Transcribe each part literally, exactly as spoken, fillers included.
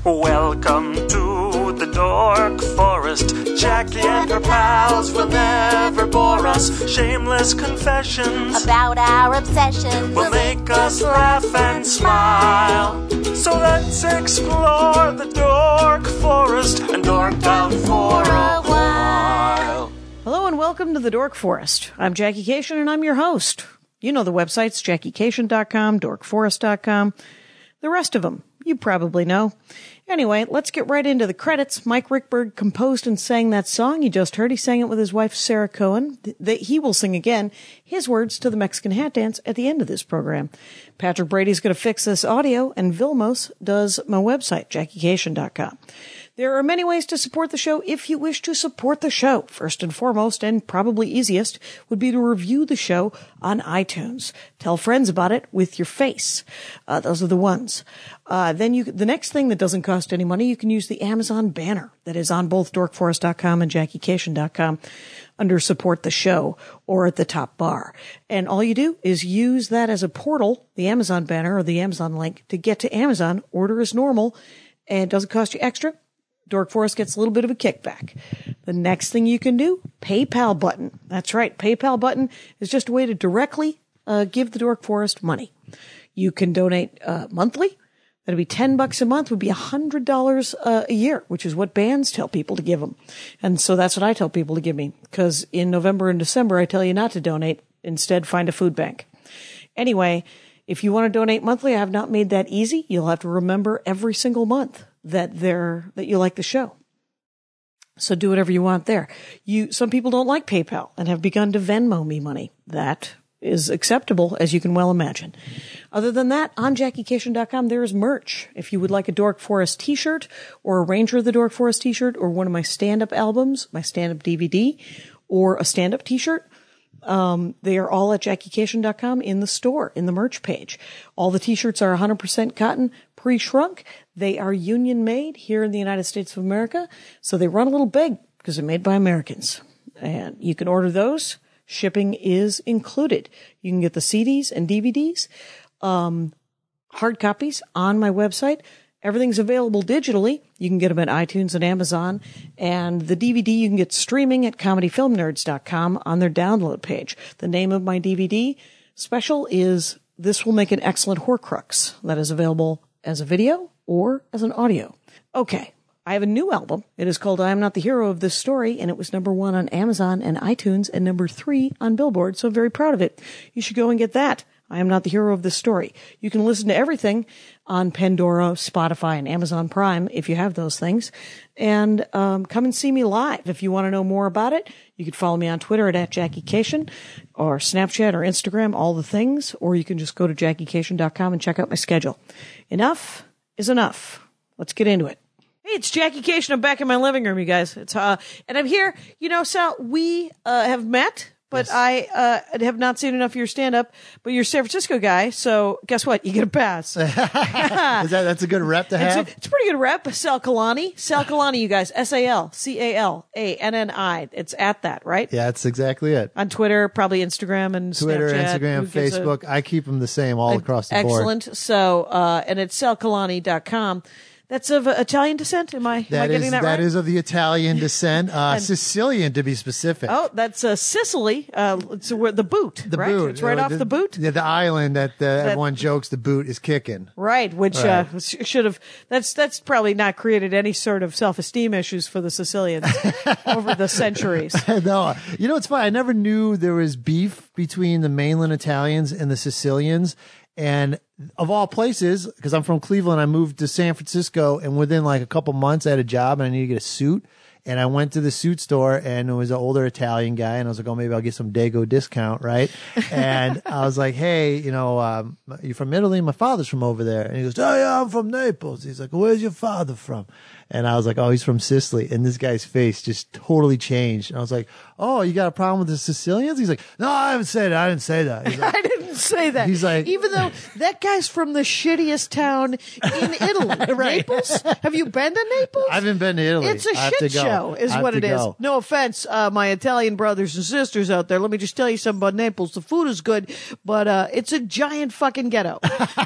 Welcome to the Dork Forest. Jackie and her pals will never bore us. Shameless confessions about our obsession will make us laugh and smile. So let's explore the Dork Forest and dork out for a while. Hello and welcome to the Dork Forest. I'm Jackie Cation and I'm your host. You know the websites, jackie cation dot com, dork forest dot com. The rest of them, you probably know. Anyway, let's get right into the credits. Mike Rickberg composed and sang that song you just heard. He sang it with his wife, Sarah Cohen. Th- he will sing again his words to the Mexican Hat Dance at the end of this program. Patrick Brady's going to fix this audio, and Vilmos does my website, jackie cation dot com. There are many ways to support the show if you wish to support the show. First and foremost, and probably easiest, would be to review the show on iTunes. Tell friends about it with your face. Uh, those are the ones. Uh, then you, the next thing that doesn't cost any money, you can use the Amazon banner that is on both dork forest dot com and jackie cation dot com under support the show or at the top bar. And all you do is use that as a portal, the Amazon banner or the Amazon link, to get to Amazon, order as normal, and it doesn't cost you extra. Dork Forest gets a little bit of a kickback. The next thing you can do, PayPal button. That's right. PayPal button is just a way to directly uh, give the Dork Forest money. You can donate uh, monthly. That'd be ten bucks a month, would be one hundred dollars uh, a year, which is what bands tell people to give them. And so that's what I tell people to give me, because in November and December, I tell you not to donate. Instead, find a food bank. Anyway, if you want to donate monthly, I have not made that easy. You'll have to remember every single month that they're, that you like the show. So do whatever you want there. You, some people don't like PayPal and have begun to Venmo me money. That is acceptable, as you can well imagine. Other than that, on jackie cation dot com, there is merch. If you would like a Dork Forest t-shirt or a Ranger of the Dork Forest t-shirt or one of my stand-up albums, my stand-up D V D, or a stand-up t-shirt, Um, they are all at jackie cation dot com in the store, in the merch page. All the t-shirts are one hundred percent cotton, pre-shrunk. They are union made here in the United States of America. So they run a little big because they're made by Americans. And you can order those. Shipping is included. You can get the C Ds and D V Ds, um, hard copies on my website. Everything's available digitally. You can get them at iTunes and Amazon. And the D V D you can get streaming at comedy film nerds dot com on their download page. The name of my D V D special is This Will Make an Excellent Horcrux. That is available as a video or as an audio. Okay. I have a new album. It is called I Am Not the Hero of This Story, and it was number one on Amazon and iTunes and number three on Billboard, so I'm very proud of it. You should go and get that. I Am Not the Hero of This Story. You can listen to everything on Pandora, Spotify, and Amazon Prime if you have those things. And um, come and see me live. If you want to know more about it, you can follow me on Twitter at, at Jackie Cation or Snapchat or Instagram, all the things. Or you can just go to jackie cation dot com and check out my schedule. Enough is enough. Let's get into it. Hey, it's Jackie Cation. I'm back in my living room, you guys. It's uh, and I'm here. You know, Sal, we uh, have met. But yes. I uh, have not seen enough of your stand-up, but you're a San Francisco guy, so guess what? You get a pass. Is that that's a good rep to have? It's a, it's a pretty good rep. Sal Kalani. Sal Kalani, you guys. S A L C A L A N N I. It's at that, right? Yeah, that's exactly it. On Twitter, probably Instagram and Twitter, Snapchat. Instagram, Facebook. A, I keep them the same all across the excellent. board. Excellent. So, uh, and it's sal kalani dot com. That's of uh, Italian descent. Am I, am that I getting is, that right? That is of the Italian descent. Uh, Sicilian, to be specific. Oh, that's uh, Sicily. Uh, it's where the boot, the right? boot. It's right uh, off the, the boot. Yeah, the island that, uh, that everyone jokes the boot is kicking. Right, which right. Uh, should have. That's that's probably not created any sort of self-esteem issues for the Sicilians over the centuries. No, you know it's funny. I never knew there was beef between the mainland Italians and the Sicilians. And of all places, because I'm from Cleveland, I moved to San Francisco, and within like a couple months, I had a job and I needed to get a suit. And I went to the suit store, and it was an older Italian guy, and I was like, oh, maybe I'll get some Dago discount, right? And I was like, hey, you know, um, you're from Italy? My father's from over there. And he goes, oh, yeah, I'm from Naples. He's like, where's your father from? And I was like, oh, he's from Sicily. And this guy's face just totally changed. And I was like, oh, you got a problem with the Sicilians? He's like, no, I haven't said it. I didn't say that. He's like, I didn't say that. He's like, even though that guy's from the shittiest town in Italy, right. Naples. Have you been to Naples? I haven't been to Italy. It's a I have shit to go. show. ghetto is I have what to it is. go. No offense, uh, my Italian brothers and sisters out there. Let me just tell you something about Naples. The food is good, but uh, it's a giant fucking ghetto.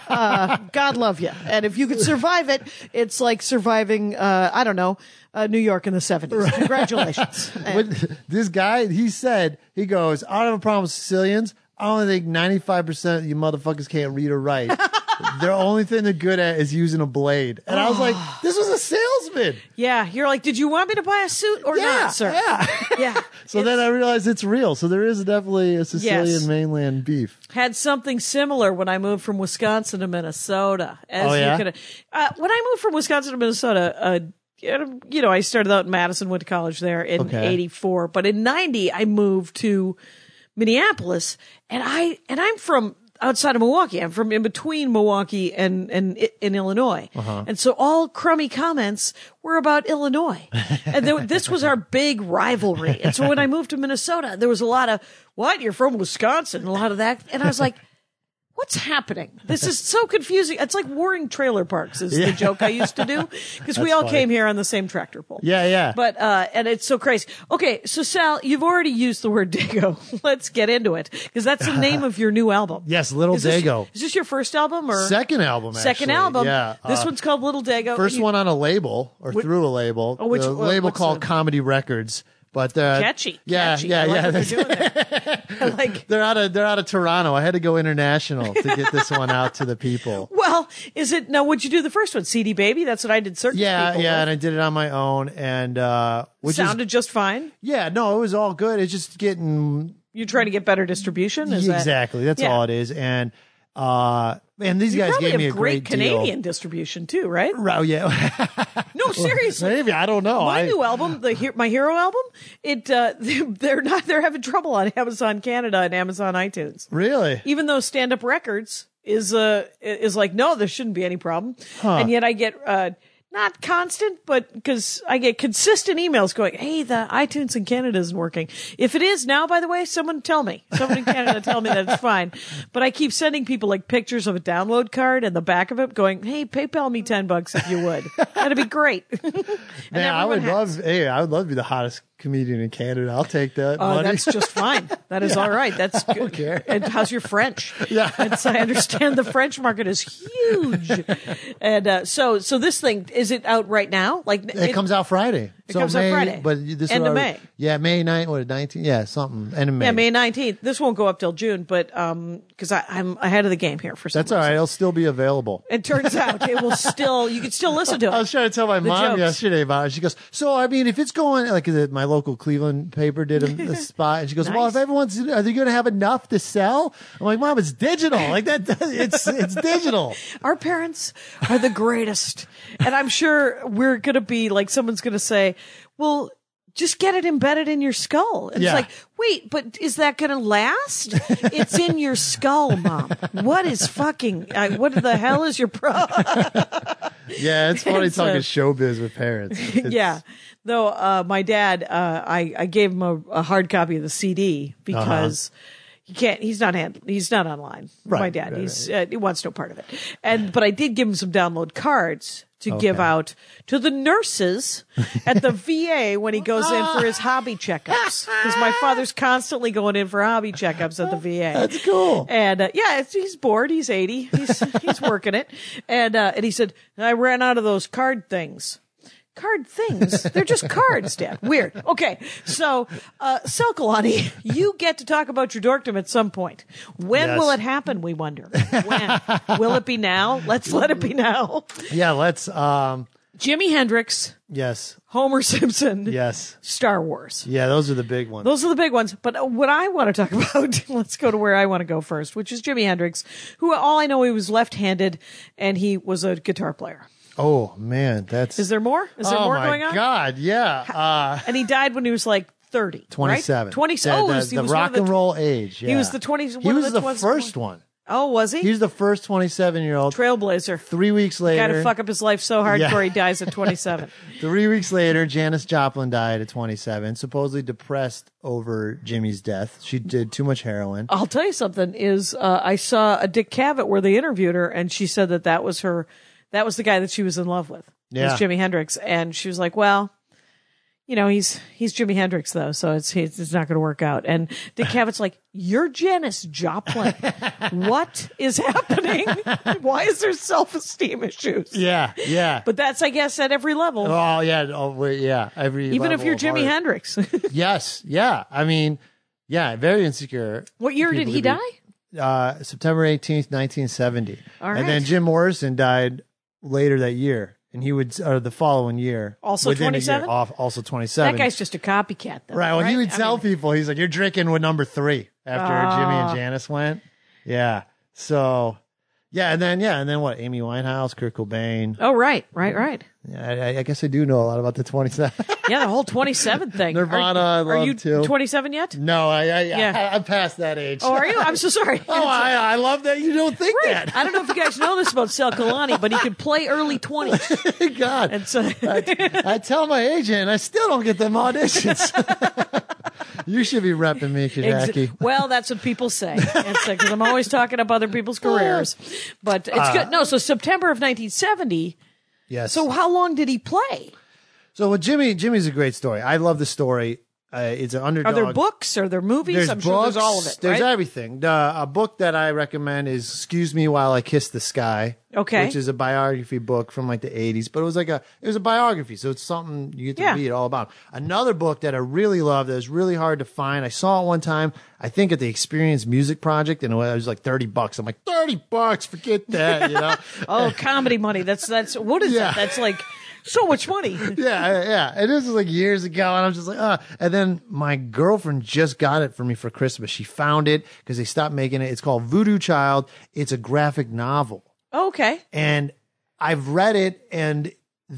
Uh, God love you. And if you could survive it, it's like surviving, uh, I don't know, uh, New York in the seventies. Congratulations. When this guy, he said, he goes, I don't have a problem with Sicilians. I only think ninety-five percent of you motherfuckers can't read or write. Their only thing they're good at is using a blade. And I was like, this was a salesman. Yeah, you're like, did you want me to buy a suit or Yeah, not, sir? yeah. Yeah. So then I realized it's real. So there is definitely a Sicilian Yes. mainland beef. Had something similar when I moved from Wisconsin to Minnesota. As Oh, yeah? you could, uh, when I moved from Wisconsin to Minnesota, uh, you know, I started out in Madison, went to college there in Okay. eighty-four, but in ninety I moved to Minneapolis, and I and I'm from outside of Milwaukee. I'm from in between Milwaukee and and in Illinois, Uh-huh. and so all crummy comments were about Illinois, and there, this was our big rivalry. And so when I moved to Minnesota, there was a lot of what you're from Wisconsin, and a lot of that, and I was like, what's happening? This is so confusing. It's like warring trailer parks is the joke I used to do because we That's all funny. came here on the same tractor pull. Yeah, yeah. But, uh, and it's so crazy. Okay. So Sal, you've already used the word Dago. Let's get into it because that's the name of your new album. Yes, Little Is this- Dago. Is this your first album or Second album, actually. second album? Yeah. This uh, one's called Little Dago. First You- one on a label or through a label. Oh, which- the uh, label what's called the- Comedy Records. But uh, Catchy. Yeah, catchy. yeah, I like yeah. what that's- they're doing there. I like, They're out of they're out of Toronto. I had to go international to get this one out to the people. well, is it, now what'd you do the first one? C D Baby? That's what I did certain Yeah, people yeah, with. and I did it on my own, and uh, which Sounded is just fine. yeah, no, it was all good. It's just getting You're trying to get better distribution? Is that- exactly that's Yeah. all it is, and uh, man, these You guys probably gave me have a great, great Canadian deal. distribution too, right? Oh yeah, No, seriously. maybe I don't know. My I, new album, the He- my hero album, it uh, they're not they're having trouble on Amazon Canada and Amazon iTunes. really. Even though Stand Up Records is uh is like, no, there shouldn't be any problem, and yet I get uh not constant, but because I get consistent emails going, hey, the iTunes in Canada isn't working. If it is now, by the way, someone tell me. Someone in Canada tell me that it's fine. But I keep sending people like pictures of a download card and the back of it going, hey, PayPal me ten bucks if you would. That'd be great. And Man, I would everyone has. love. Hey, I would love to be the hottest comedian in Canada. I'll take that Oh, money. that's just fine. That is all right. That's good. care. And how's your French? Yeah. It's, I understand the French market is huge. And uh, so, so this thing, is it out right now? Like It, comes out Friday. It so comes out May, Friday. But this End would of already- May. Yeah, May ninth, what, nineteenth? Yeah, something. End of May. Yeah, May nineteenth. This won't go up till June, but um, because I'm ahead of the game here for some That's all right. reason. It'll still be available. It turns out it will still, you can still listen to it. I was trying to tell my The mom jokes. yesterday about it. She goes, so, I mean, if it's going, like the, my local Cleveland paper did a, a spot, and she goes, well, Nice. if everyone's, are they going to have enough to sell? I'm like, Mom, it's digital. Like that, it's, it's digital. Our parents are the greatest. And I'm sure we're going to be like, someone's going to say, well, just get it embedded in your skull. And Yeah. it's like, wait, but is that going to last? It's in your skull, Mom. What is fucking, uh, what the hell is your problem? Yeah, it's funny It's, talking uh, showbiz with parents. It's- Yeah. Though, uh, my dad, uh, I, I gave him a, a hard copy of the C D because he can't, he's not hand, he's not online. My Right, dad, right, he's, uh, he wants no part of it. And, but I did give him some download cards to give Okay. out to the nurses at the V A when he goes in for his hobby checkups. Because my father's constantly going in for hobby checkups at the V A. That's cool. And uh, yeah, it's, he's bored. He's eighty. He's he's working it. And uh, and he said, I ran out of those card things. Card things? They're just cards, Dad. Weird. Okay, so uh, Selkalani, you get to talk about your dorkdom at some point. When Yes. will it happen? We wonder. When will it be now? Let's let it be now. Yeah, let's, um, Jimi Hendrix, yes, Homer Simpson, yes. Star Wars. Yeah, those are the big ones. Those are the big ones. But uh, what I want to talk about, let's go to where I want to go first, which is Jimi Hendrix, who all I know he was left-handed and he was a guitar player. Oh, man, that's. Is there more? Is there oh, more my going on? God, yeah. Uh, And he died when he was like thirty. twenty-seven. Right? twenty. The, Oh, the, he was, he the was one rock of the, and roll age. Yeah. He was the twenty. He one of was the the twenty- first one. Oh, was he? He was the first twenty-seven year old. Trailblazer. Three weeks later. Got to fuck up his life so hardcore Yeah. he dies at twenty-seven. Three weeks later, Janis Joplin died at twenty-seven, supposedly depressed over Jimmy's death. She did too much heroin. I'll tell you something. Is uh, I saw a Dick Cavett where they interviewed her, and she said that that was her, that was the guy that she was in love with. Yeah. Was Jimi Hendrix, and she was like, "Well, you know, he's he's Jimi Hendrix though, so it's it's, it's not going to work out. And Dick Cavett's like, "You're Janis Joplin. What is happening? Why is there self-esteem issues?" Yeah, yeah. But that's, I guess, at every level. Oh yeah, oh wait, yeah. Every Even if level you're of Jimi art. Hendrix. Yes, yeah. I mean, yeah, very insecure. What year did People he could die? be- Uh, September eighteenth, nineteen seventy. All And then right. Jim Morrison died later that year, and he would or the following year. Also within a year, twenty-seven? off, also twenty-seven. That guy's just a copycat, though. right. Well, he would I tell mean, people, he's like, "You're drinking with number three." After Jimmy and Janice went, yeah. So, yeah, and then yeah, and then what? Amy Winehouse, Kurt Cobain. Oh, right, right, right. Yeah, I, I guess I do know a lot about the twenty-seven. Yeah, the whole twenty-seven thing. Nirvana, I Are, are love you too. twenty-seven yet? No, I, I, Yeah. I I'm past that age. Oh, are you? I'm so sorry. Oh, I, I love that you don't think that. I don't know if you guys know this about Sal Kalani, but he could play early twenties. God, And so, I, I tell my agent, and I still don't get them auditions. You should be repping me, Jackie. well, that's what people say. It's because I'm always talking up other people's careers. But it's Uh, good. No, so September of nineteen seventy. Yes. So how long did he play? so with Jimmy, Jimmy's a great story. I love the story. Uh, it's an underdog. Are there books? Are there movies? There's I'm books. sure there's all of it. There's right? everything. The, a book that I recommend is "Excuse Me While I Kiss the Sky." Okay. Which is a biography book from like the eighties, but it was like a it was a biography, so it's something you get to Yeah. read all about. Another book that I really love that was really hard to find. I saw it one time, I think at the Experience Music Project, and it was like thirty bucks. I'm like, thirty bucks, forget that, you know. Oh, comedy money. That's that's what is Yeah. that? That's like so much money. yeah, yeah. And this was like years ago, and I'm just like, ah. And then my girlfriend just got it for me for Christmas. She found it because they stopped making it. It's called Voodoo Child. It's a graphic novel, Okay. and I've read it, and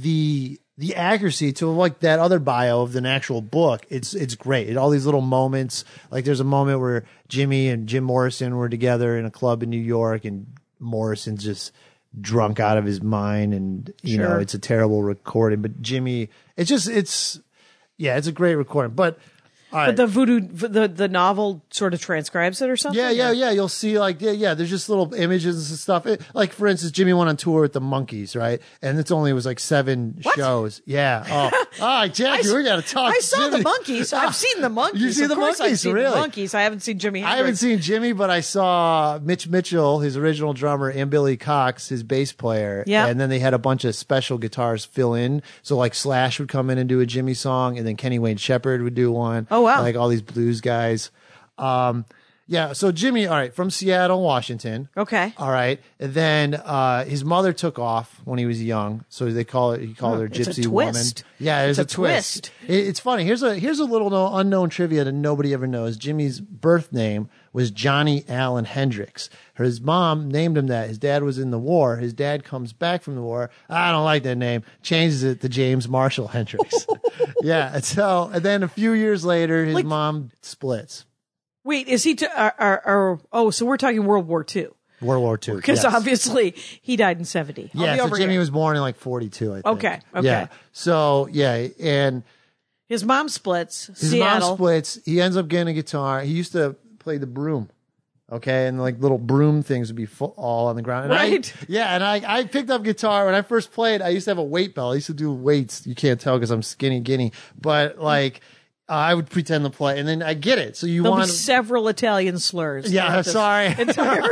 the the accuracy to like that other bio of an actual book, it's it's great. It, all these little moments, like there's a moment where Jimmy and Jim Morrison were together in a club in New York, and Morrison's just drunk out of his mind, and you know Sure. it's a terrible recording. But Jimmy, it's just it's yeah, it's a great recording. But all right. But the voodoo, the the novel sort of transcribes it or something? Yeah, yeah, or- yeah. You'll see, like, yeah, yeah. There's just little images and stuff. It, like, for instance, Jimmy went on tour with the Monkees, right? And it's only it was like seven What? shows. Yeah. Oh, all right, Jackie, I- we got to talk. I saw Jimmy. the monkeys. I've seen the monkeys. You've seen Of the course I've Monkees, seen really? The monkeys. I haven't seen Jimmy Hendrix. I haven't seen Jimmy, but I saw Mitch Mitchell, his original drummer, and Billy Cox, his bass player. Yeah. And then they had a bunch of special guitars fill in. So like Slash would come in and do a Jimmy song, and then Kenny Wayne Shepherd would do one. Oh, wow. Like all these blues guys. Um, yeah. So Jimmy, all right, from Seattle, Washington. Okay. All right. And then uh, his mother took off when he was young, so they call it. He called her it's a Gypsy twist. Woman. Yeah, there's It's a, a twist. twist. It- it's funny. Here's a here's a little no, unknown trivia that nobody ever knows. Jimmy's birth name was Johnny Allen Hendrix. His mom named him that. His dad was in the war. His dad comes back from the war. I don't like that name. Changes it to James Marshall Hendrix. Yeah. And so and then a few years later, his Like- mom splits. Wait, is he? To, are, are, are, oh, so we're talking World War Two. World War Two. Because yes. obviously he died in seventy. I'll Yeah, be so over Jimmy here. was born in like forty-two, I think. Okay, okay. Yeah. So, yeah, and His mom splits. his Seattle. mom splits. He ends up getting a guitar. He used to play the broom. Okay, and like little broom things would be full, all on the ground. And Right. I, yeah, and I, I picked up guitar when I first played. I used to have a weight belt. I used to do weights. You can't tell because I'm skinny guinea, but like uh, I would pretend to play, and then I get it. So you There'll want be several Italian slurs. Yeah, throughout this sorry. entire-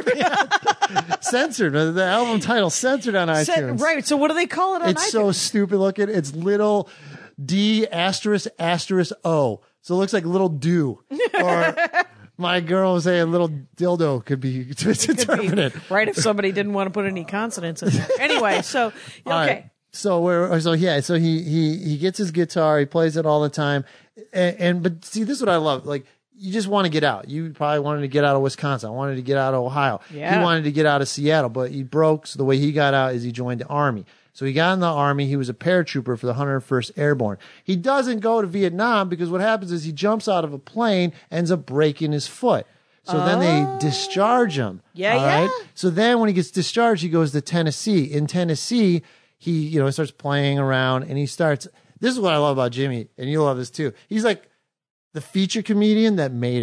censored. The album title censored on Said- iTunes. right. So what do they call it on It's iTunes? so stupid looking. It's little D asterisk asterisk O. So it looks like little do. Or my girl was saying little dildo could be interpreted. right. If somebody didn't want to put any consonants in there. Anyway, so, okay. All right. So we're so yeah. So he he he gets his guitar. He plays it all the time. And, and but see, this is what I love. Like you just want to get out. You probably wanted to get out of Wisconsin. I wanted to get out of Ohio. Yeah. He wanted to get out of Seattle, but he broke. So the way he got out is he joined the Army. So he got in the Army. He was a paratrooper for the one hundred first Airborne. He doesn't go to Vietnam because what happens is he jumps out of a plane, ends up breaking his foot. So then they discharge him. Yeah, all right? yeah. So then when he gets discharged, he goes to Tennessee. In Tennessee, he, you know, starts playing around and he starts, this is what I love about Jimmy, and you'll love this too. He's like the feature comedian that made it.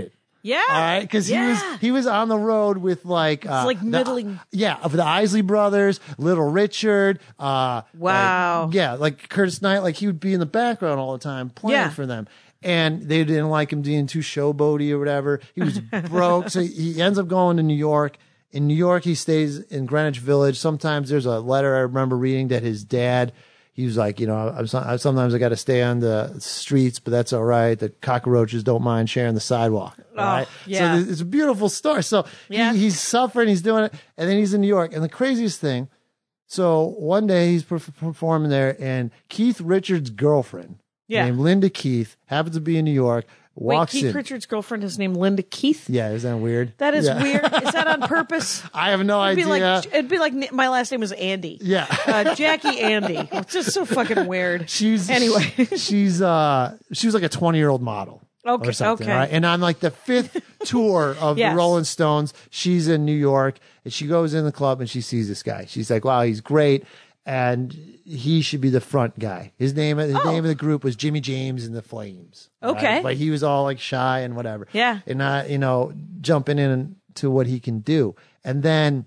Yeah. All right. Because Yeah. he was he was on the road with like uh, like the- middling- yeah, of the Isley Brothers, Little Richard. Uh, Wow. like- yeah, like Curtis Knight. Like he would be in the background all the time playing Yeah. for them. And they didn't like him being too showboaty or whatever. He was broke, so he ends up going to New York. In New York, he stays in Greenwich Village. Sometimes there's a letter I remember reading that his dad, he was like, you know, I'm, so- sometimes I got to stay on the streets, but that's all right. The cockroaches don't mind sharing the sidewalk. All right. yeah. So it's a beautiful story. So Yeah. he, he's suffering, he's doing it, and then he's in New York. And the craziest thing, so one day he's perf- performing there, and Keith Richards' girlfriend, Yeah. named Linda Keith, happens to be in New York, Wait, walks Keith in. Richards' girlfriend is named Linda Keith? Yeah, is that weird? That is Yeah. weird. Is that on purpose? I have no It'd be idea. like it'd be like n- my last name was Andy. Yeah. uh, Jackie Andy. It's just so fucking weird. She's anyway. she's uh she was like a twenty year old model. Okay, Or something, okay. right? And on like the fifth tour of Yes. the Rolling Stones, she's in New York and she goes in the club and she sees this guy. She's like, wow, he's great. And he should be the front guy. His name, his Oh. name of the group was Jimmy James and the Flames. right? Okay. But he was all like shy and whatever. Yeah. And not, you know, jumping in to what he can do. And then,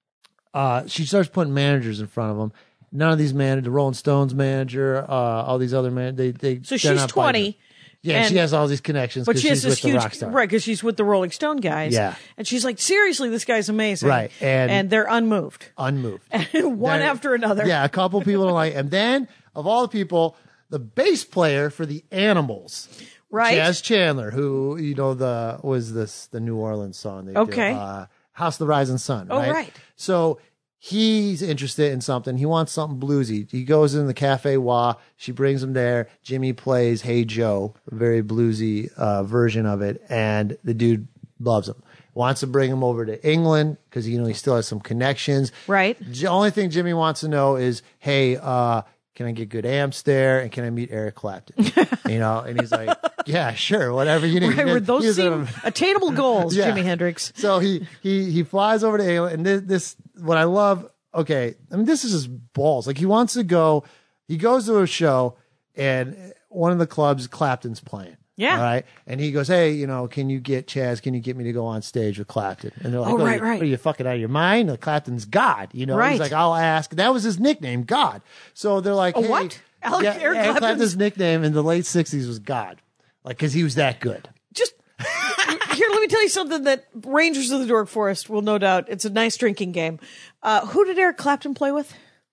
uh, she starts putting managers in front of him. None of these managers, the Rolling Stones manager, uh, all these other man, they, they, So they're she's not biting twenty. her. Yeah, and- she has all these connections But because she has she's this with the huge, rock star. right? Because she's with the Rolling Stone guys. Yeah. and she's like, seriously, this guy's amazing. Right, and- and they're unmoved, Unmoved. one Then- after another. Yeah, a couple people don't like, and then of all the people, the bass player for the Animals, Right. Chaz Chandler, who you know the was this the New Orleans song they Okay. did, uh, House of the Rising Sun. Oh, right? right. So he's interested in something. He wants something bluesy. He goes in the Cafe Wah. She brings him there. Jimmy plays Hey Joe, a very bluesy uh, version of it, and the dude loves him. Wants to bring him over to England because you know he still has some connections. Right. The only thing Jimmy wants to know is, hey, uh, can I get good amps there, and can I meet Eric Clapton? You know, and he's like, yeah, sure, whatever you need. Right, where those He's seem a- attainable goals, Yeah. Jimi Hendrix. So he he he flies over to England, and this, this what I love. Okay, I mean this is his balls. Like he wants to go. He goes to a show, and one of the clubs Clapton's playing. Yeah. All right. And he goes, hey, you know, can you get Chaz? Can you get me to go on stage with Clapton? And they're like, Oh, what, are right, you, right. what are you fucking out of your mind? Like, Clapton's God. You know, Right. he's like, I'll ask. That was his nickname, God. So they're like, A hey, what? Alec- yeah, Eric Eric Clapton's- Clapton's nickname in the late sixties was God. Like, because he was that good. Just here, let me tell you something that Rangers of the Dork Forest will no doubt. It's a nice drinking game. Uh, who did Eric Clapton play with?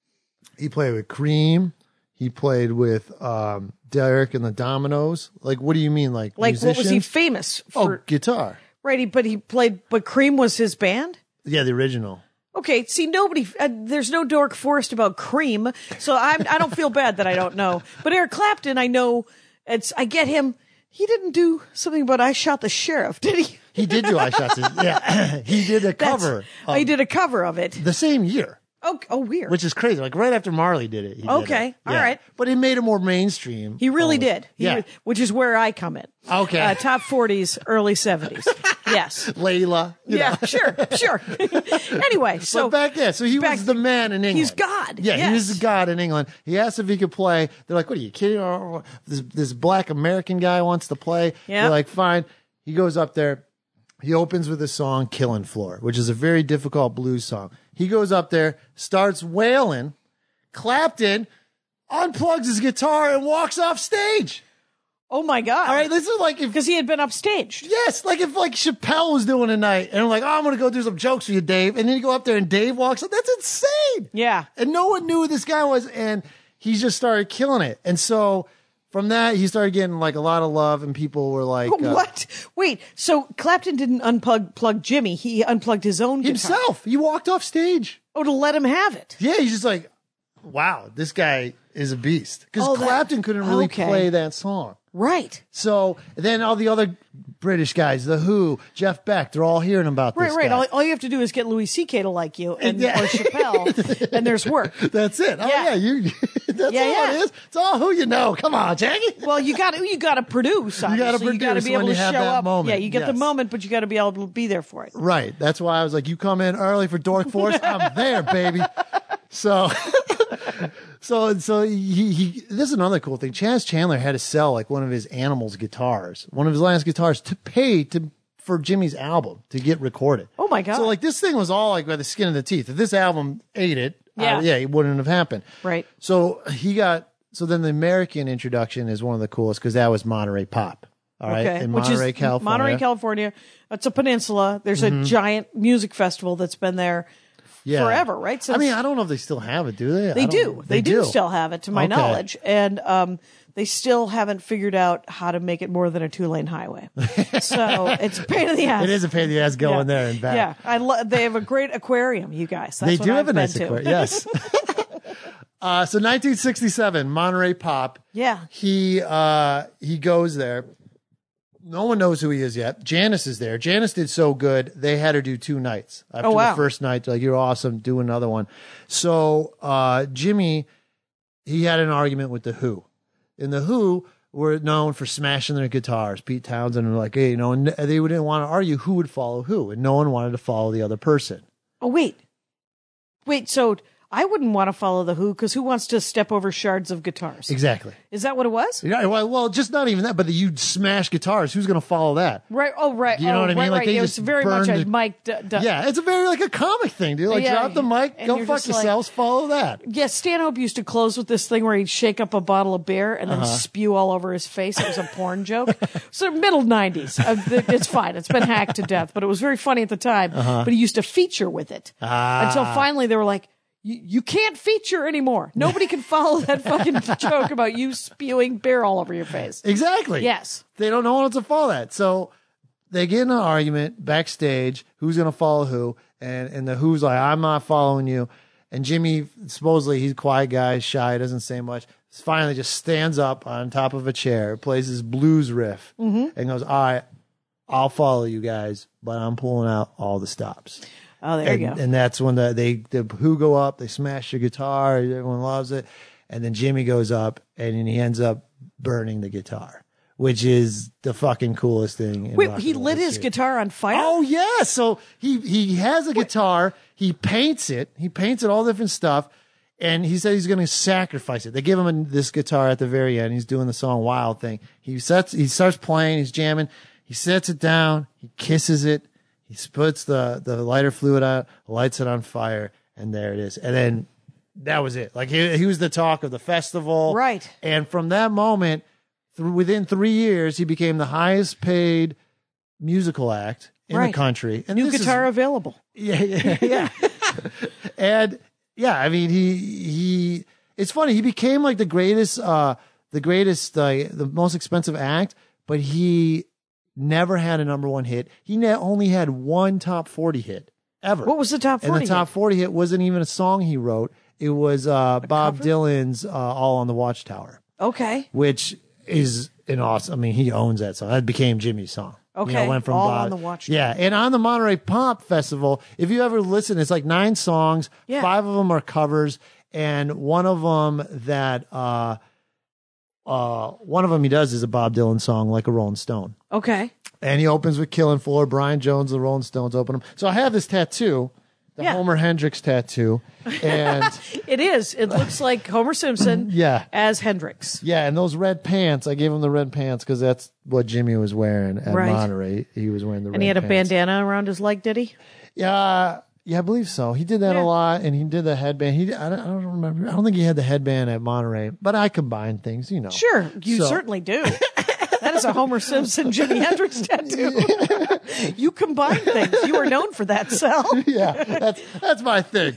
He played with Cream. He played with um, Derek and the Dominoes. Like, what do you mean, like Like, what was he musicians? famous Oh, for? guitar. Right, he, but he played. But Cream was his band. Yeah, the original. Okay, see, nobody. Uh, there's no Dork Forest about Cream, so I'm. I don't feel bad that I don't know. But Eric Clapton, I know. It's. I get him. He didn't do something about I Shot the Sheriff, did he? He did do I Shots. Yeah, he did a That's- cover. Oh, he did a cover of it. the same year, Oh, oh, weird. which is crazy. Like right after Marley did it. He did Okay, it. all Yeah. right. But it made it more mainstream. He really Oh, did. He yeah. re- which is where I come in. Okay. Uh, top forties, early seventies. Yes. Layla. you Yeah, know. sure, sure. Anyway, so but back then, so he back- was the man in England. he's God, Yeah, he was yes. the God in England. He asked if he could play. They're like, "What are you kidding? Or this this black American guy wants to play." Yeah. They're like, "Fine." He goes up there. He opens with a song, "Killin' Floor," which is a very difficult blues song. He goes up there, starts wailing. Clapton unplugs his guitar and walks off stage. oh my God. All right, this is like if Because he had been upstaged. Yes, like if like Chappelle was doing a night and I'm like, oh, I'm gonna go do some jokes for you, Dave, and then you go up there and Dave walks up. That's insane. Yeah. And no one knew who this guy was, and he just started killing it. And so from that, he started getting like a lot of love, and people were like, uh, What? Wait, so Clapton didn't unplug plug Jimmy. He unplugged his own guitar. himself. He walked off stage. Oh, to let him have it. Yeah, he's just like, wow, this guy is a beast. Because Oh, that- Clapton couldn't really okay. play that song. Right. So then all the other British guys, The Who, Jeff Beck, they're all hearing about Right, this right. guy. All, all you have to do is get Louis C K to like you and Yeah. or Chappelle, and there's work. That's it. Oh Yeah. yeah, you. That's Yeah, all yeah. it is. It's all who you know. Come on, Jackie. Well, you got to you got to produce. gotta obviously. You got to produce be when able you to have show that up. moment. Yeah, you get the Yes. moment, but you got to be able to be there for it. Right. That's why I was like, you come in early for Dork Force. I'm there, baby. So, so, so he, he, this is another cool thing. Chaz Chandler had to sell like one of his Animals guitars, one of his last guitars to pay to for Jimmy's album to get recorded. Oh my God. So like this thing was all like by the skin of the teeth. If this album ate it, Yeah. uh, yeah, it wouldn't have happened. Right. So he got, so then the American introduction is one of the coolest because that was Monterey Pop. All right. Okay. In Which Monterey, is California. Monterey, California. It's a peninsula. There's a giant music festival that's been there Yeah. forever, right? I Since- mean, I don't know if they still have it, do they? I They don't- do. They, do. still have it, to my Okay. knowledge, and um, they still haven't figured out how to make it more than a two-lane highway. So it's a pain in the ass. It is a pain in the ass going yeah. there and back. Yeah, I lo- they have a great aquarium, you guys. That's They what do I've have a been nice to. aquarium. Yes. uh, so nineteen sixty-seven, Monterey Pop. Yeah. He uh, he goes there. No one knows who he is yet. Janice is there. Janice did so good, they had her do two nights. After Oh, wow. the first night, they're like, you're awesome, do another one. So uh, Jimmy, he had an argument with The Who. And The Who were known for smashing their guitars. Pete Townsend were like, hey, you know, and they didn't want to argue who would follow who. And no one wanted to follow the other person. Oh wait, wait. So I wouldn't want to follow the Who because who wants to step over shards of guitars? Exactly. Is that what it was? Yeah, well, well, just not even that, but the, you smash guitars. Who's going to follow that? Right. Oh, right. You know oh, what I mean? Right, Like, right. they It was just very much burned a it. mic. D- d- Yeah, it's a very like a comic thing, dude. Like Yeah, drop the mic, and go you're fuck just like- yourselves, follow that. Yeah, Stanhope used to close with this thing where he'd shake up a bottle of beer and then Uh-huh. spew all over his face. It was a porn joke. So middle nineties. Uh, th- it's fine. It's been hacked to death, but it was very funny at the time. Uh-huh. But he used to feature with it Ah. until finally they were like, "You you can't feature anymore. Nobody can follow that fucking joke about you spewing beer all over your face." Exactly. Yes. They don't know what to follow that. So they get in an argument backstage, who's going to follow who, and, and the Who's like, I'm not following you. And Jimmy, supposedly he's a quiet guy, shy, doesn't say much. Finally just stands up on top of a chair, plays his blues riff, Mm-hmm. and goes, all right, I'll follow you guys, but I'm pulling out all the stops. Oh, there and, you go. and that's when the they the Who go up, they smash the guitar, everyone loves it, and then Jimmy goes up and then he ends up burning the guitar, which is the fucking coolest thing. In Wait, rock he and roll lit his history. guitar on fire? Oh yeah, so he he has a guitar, he paints it, he paints it all different stuff, and he said he's going to sacrifice it. They give him a, this guitar at the very end. He's doing the song Wild Thing. He sets, he starts playing, he's jamming, he sets it down, he kisses it. He puts the, the lighter fluid out, lights it on fire, and there it is. And then that was it. Like he, he was the talk of the festival. Right. And from that moment, th- within three years, he became the highest paid musical act in Right. the country. And New this is- guitar available. yeah, yeah, yeah. And yeah, I mean, he he. It's funny. He became like the greatest, uh, the greatest, uh, the most expensive act, but he never had a number one hit. He ne- only had one top forty hit ever. What was the top forty? And the top hit? forty hit wasn't even a song he wrote. It was uh, Bob cover? Dylan's uh, "All on the Watchtower," Okay. which is an awesome. I mean, he owns that song. That became Jimmy's song. You know, Okay. went from All Bob, on the Watchtower. Yeah, and on the Monterey Pop Festival, if you ever listen, it's like nine songs. Yeah. Five of them are covers, and one of them that uh, uh, one of them he does is a Bob Dylan song, like a Rolling Stone. Okay. And he opens with Killin' Floor. Brian Jones, the Rolling Stones open him. So I have this tattoo, the Yeah. Homer Hendricks tattoo, and It is. It looks like Homer Simpson yeah. as Hendrix. Yeah, and those red pants, I gave him the red pants because that's what Jimmy was wearing at Right. Monterey. He was wearing the red And he had a pants. bandana around his leg, did he? Yeah, yeah, I believe so. He did that Yeah. a lot, and he did the headband. He, I don't, I don't remember. I don't think he had the headband at Monterey, but I combine things, you know. Sure. You So- certainly do. That is a Homer Simpson, Jimi Hendrix tattoo. You combine things. You are known for that, Sal. Yeah, that's that's my thing.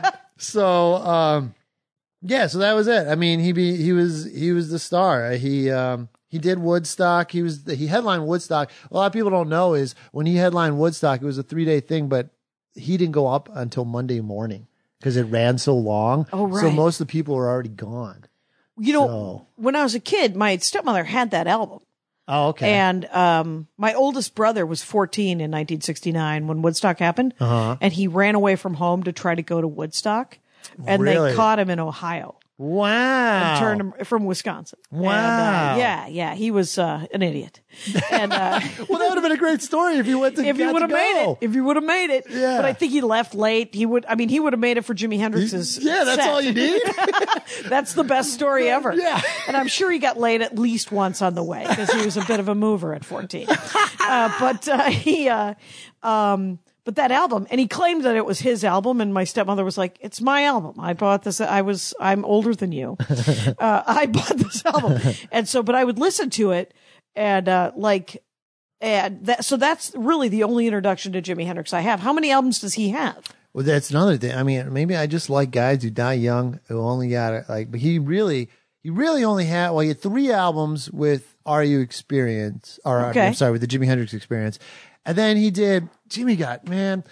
So, um, yeah, so that was it. I mean, he be he was he was the star. He um he did Woodstock. He was he headlined Woodstock. A lot of people don't know is when he headlined Woodstock, it was a three day thing, but he didn't go up until Monday morning because it ran so long. Oh, So right. most of the people were already gone. You know, So- when I was a kid, my stepmother had that album. Oh, okay. And um, my oldest brother was fourteen in nineteen sixty-nine when Woodstock happened. Uh-huh. And he ran away from home to try to go to Woodstock. And Really? they caught him in Ohio. Wow. And turned him from Wisconsin. Wow. And, uh, yeah, yeah. He was uh, an idiot. And uh, Well, that would have been a great story if you went to if he got would to have made go. it, if he would have made it. Yeah. But I think he left late. He would. I mean, he would have made it for Jimi Hendrix's. Yeah, that's set. all you need. That's the best story ever. Yeah. And I'm sure he got laid at least once on the way because he was a bit of a mover at fourteen. Uh, but uh, he, uh, um, but that album, and he claimed that it was his album, and my stepmother was like, "It's my album. I bought this. I was, I'm older than you. Uh, I bought this album." And so, but I would listen to it and, uh, like, and that, so that's really the only introduction to Jimi Hendrix I have. How many albums does he have? Well, that's another thing. I mean, maybe I just like guys who die young who only got like, but he really, he really only had, well, he had three albums with R U Experience, or Okay. I'm sorry, with the Jimi Hendrix Experience. And then he did, Jimmy got, man,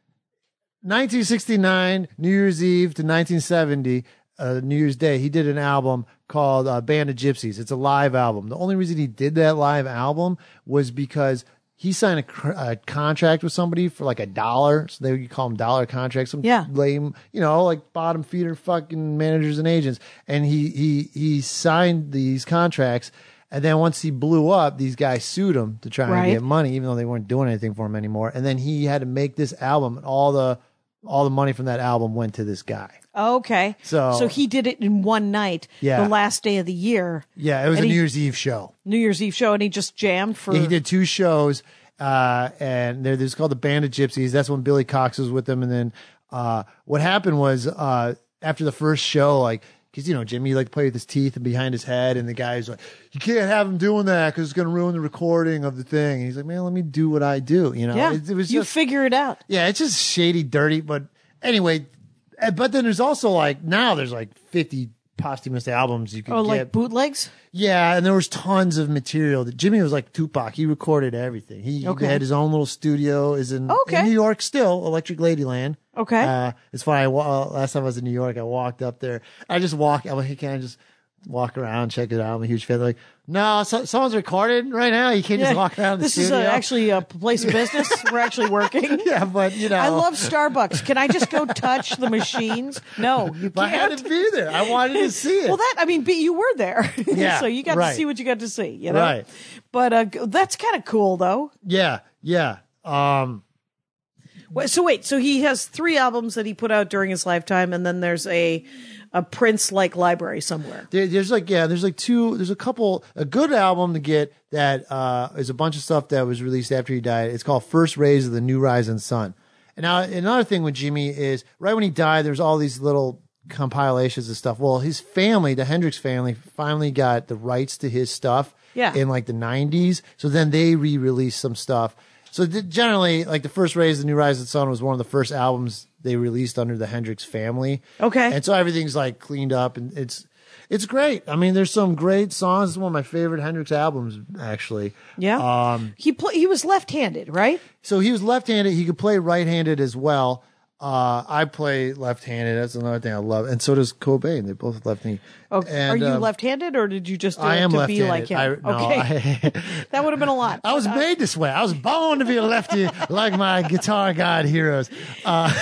nineteen sixty-nine, New Year's Eve to nineteen seventy, uh, New Year's Day, he did an album called uh, Band of Gypsies. It's a live album. The only reason he did that live album was because he signed a, cr- a contract with somebody for like a dollar. So they would call them dollar contracts. Some Yeah. lame, you know, like bottom feeder fucking managers and agents. And he, he, he signed these contracts. And then once he blew up, these guys sued him to try Right. and get money, even though they weren't doing anything for him anymore. And then he had to make this album, and all the, all the money from that album went to this guy. Okay. So- so he did it in one night, Yeah. the last day of the year. Yeah, it was And a he- New Year's Eve show. New Year's Eve show, and he just jammed for. Yeah, he did two shows, uh, and there, there's called the Band of Gypsies. That's when Billy Cox was with them. And then uh, what happened was uh, after the first show, like, because, you know, Jimmy liked to play with his teeth and behind his head, and the guy's like, you can't have him doing that because it's going to ruin the recording of the thing. And he's like, man, let me do what I do. You know, Yeah, it, it was you just, figure it out. yeah, it's just shady, dirty. But anyway, uh, but then there's also like, now there's like fifty posthumous albums you can Oh, get. like bootlegs? Yeah, and there was tons of material. Jimmy was like Tupac. He recorded everything. He Okay. had his own little studio. Is in, Okay. in New York still, Electric Ladyland. Okay. Uh, it's funny. I, wa- uh, last time I was in New York, I walked up there. I just walk. I'm like, hey, can I just walk around, check it out? I'm a huge fan. They're like, no, so, someone's recording right now. You can't just walk around the This is studio. uh, actually a place of business. We're actually working. yeah, but you know, I love Starbucks. Can I just go touch the machines? No, you But I had can't. to be there. I wanted to see it. Well, that, I mean, but you were there. Yeah, so you got right. to see what you got to see, you know? Right. But uh, g- that's kind of cool, though. yeah, yeah. Um, Wait, So wait, so he has three albums that he put out during his lifetime, and then there's a a Prince-like library somewhere. There, there's like, yeah, there's like two, there's a couple, a good album to get that uh, is a bunch of stuff that was released after he died. It's called First Rays of the New Rising Sun. And now another thing with Jimmy is right when he died, there's all these little compilations of stuff. Well, his family, the Hendrix family, finally got the rights to his stuff Yeah. in like the nineties. So then they re-released some stuff. So th- generally, like the First Rays of the New Rising Sun was one of the first albums they released under the Hendrix family. Okay. And so everything's like cleaned up, and it's it's great. I mean, there's some great songs. It's one of my favorite Hendrix albums, actually. Yeah. Um, he pl- he was left-handed, right? so he was left-handed. He could play right-handed as well. Uh, I play left-handed. That's another thing I love. And so does Cobain. They both left-handed. Oh, And, are you um, left-handed, or did you just do I it am to left-handed. be like him? I, no, okay, I, that would have been a lot. I was made this way. I was born to be a lefty like my guitar god heroes. Uh,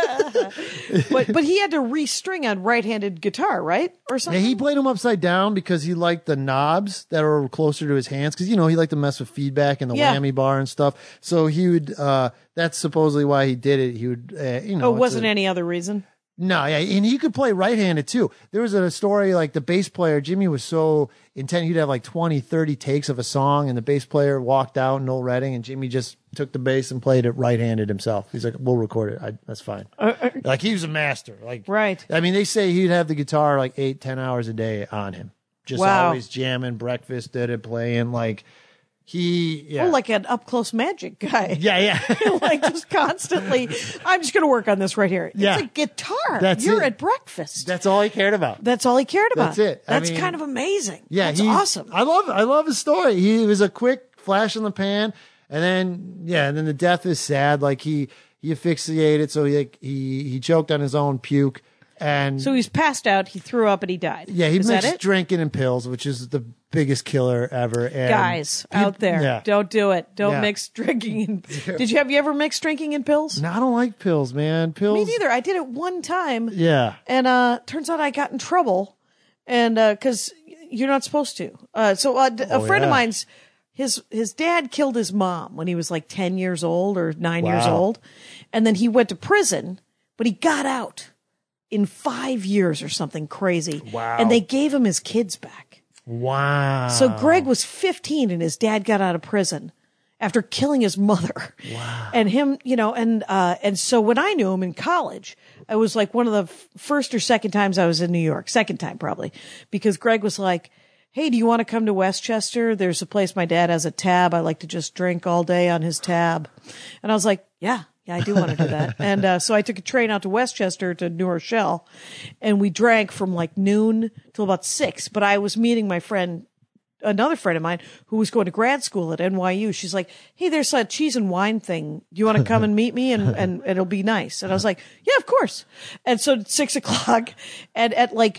but but he had to restring a right-handed guitar, right, or Yeah, something? he played them upside down because he liked the knobs that are closer to his hands. Because, you know, he liked to mess with feedback and the Yeah. whammy bar and stuff. So he would, uh, that's supposedly why he did it. He would, uh, you know. oh, it's wasn't a- any other reason? No, yeah. And he could play right handed too. There was a story like the bass player, Jimmy was so intent. He'd have like twenty, thirty takes of a song, and the bass player walked out, Noel Redding, and Jimmy just took the bass and played it right handed himself. He's like, we'll record it. I, that's fine. Like he was a master. Like, Right. I mean, they say he'd have the guitar like eight, ten hours a day on him. Just Wow. always jamming, breakfast, did it, playing. Like he, yeah. Oh, like an up-close magic guy. yeah, yeah. like just constantly, I'm just going to work on this right here. Yeah. It's a guitar. That's You're it. at breakfast. That's all he cared about. That's all he cared about. That's it. I That's mean- kind of amazing. Yeah, That's he's- awesome. I love I love his story. He was a quick flash in the pan, and then yeah, and then the death is sad. Like he he asphyxiated, so he like, he he choked on his own puke, and So he's passed out. He threw up and he died. yeah, he Is that mixed it? drinking and pills, which is the biggest killer ever. And Guys he- out there, yeah. don't do it. Don't Yeah. mix drinking and. Did you have you ever mixed drinking and pills? No, I don't like pills, man. Pills. Me neither. I did it one time. Yeah. And uh turns out I got in trouble and because you're not supposed to. Uh, so uh, a Oh, friend yeah. of mine's his his dad killed his mom when he was like ten years old or nine years Wow. old, and then he went to prison, but he got out in five years or something crazy. Wow. And they gave him his kids back. Wow. So Greg was fifteen and his dad got out of prison after killing his mother. Wow. And him, you know, and, uh, and so when I knew him in college, it was like one of the f- first or second times I was in New York, second time probably, because Greg was like, hey, do you want to come to Westchester? There's a place my dad has a tab. I like to just drink all day on his tab. And I was like, yeah, yeah, I do want to do that. And, uh, so I took a train out to Westchester to New Rochelle and we drank from like noon till about six, but I was meeting my friend, another friend of mine who was going to grad school at N Y U. She's like, hey, there's a cheese and wine thing. Do you want to come and meet me? And, and it'll be nice. And I was like, yeah, of course. And so at six o'clock and at like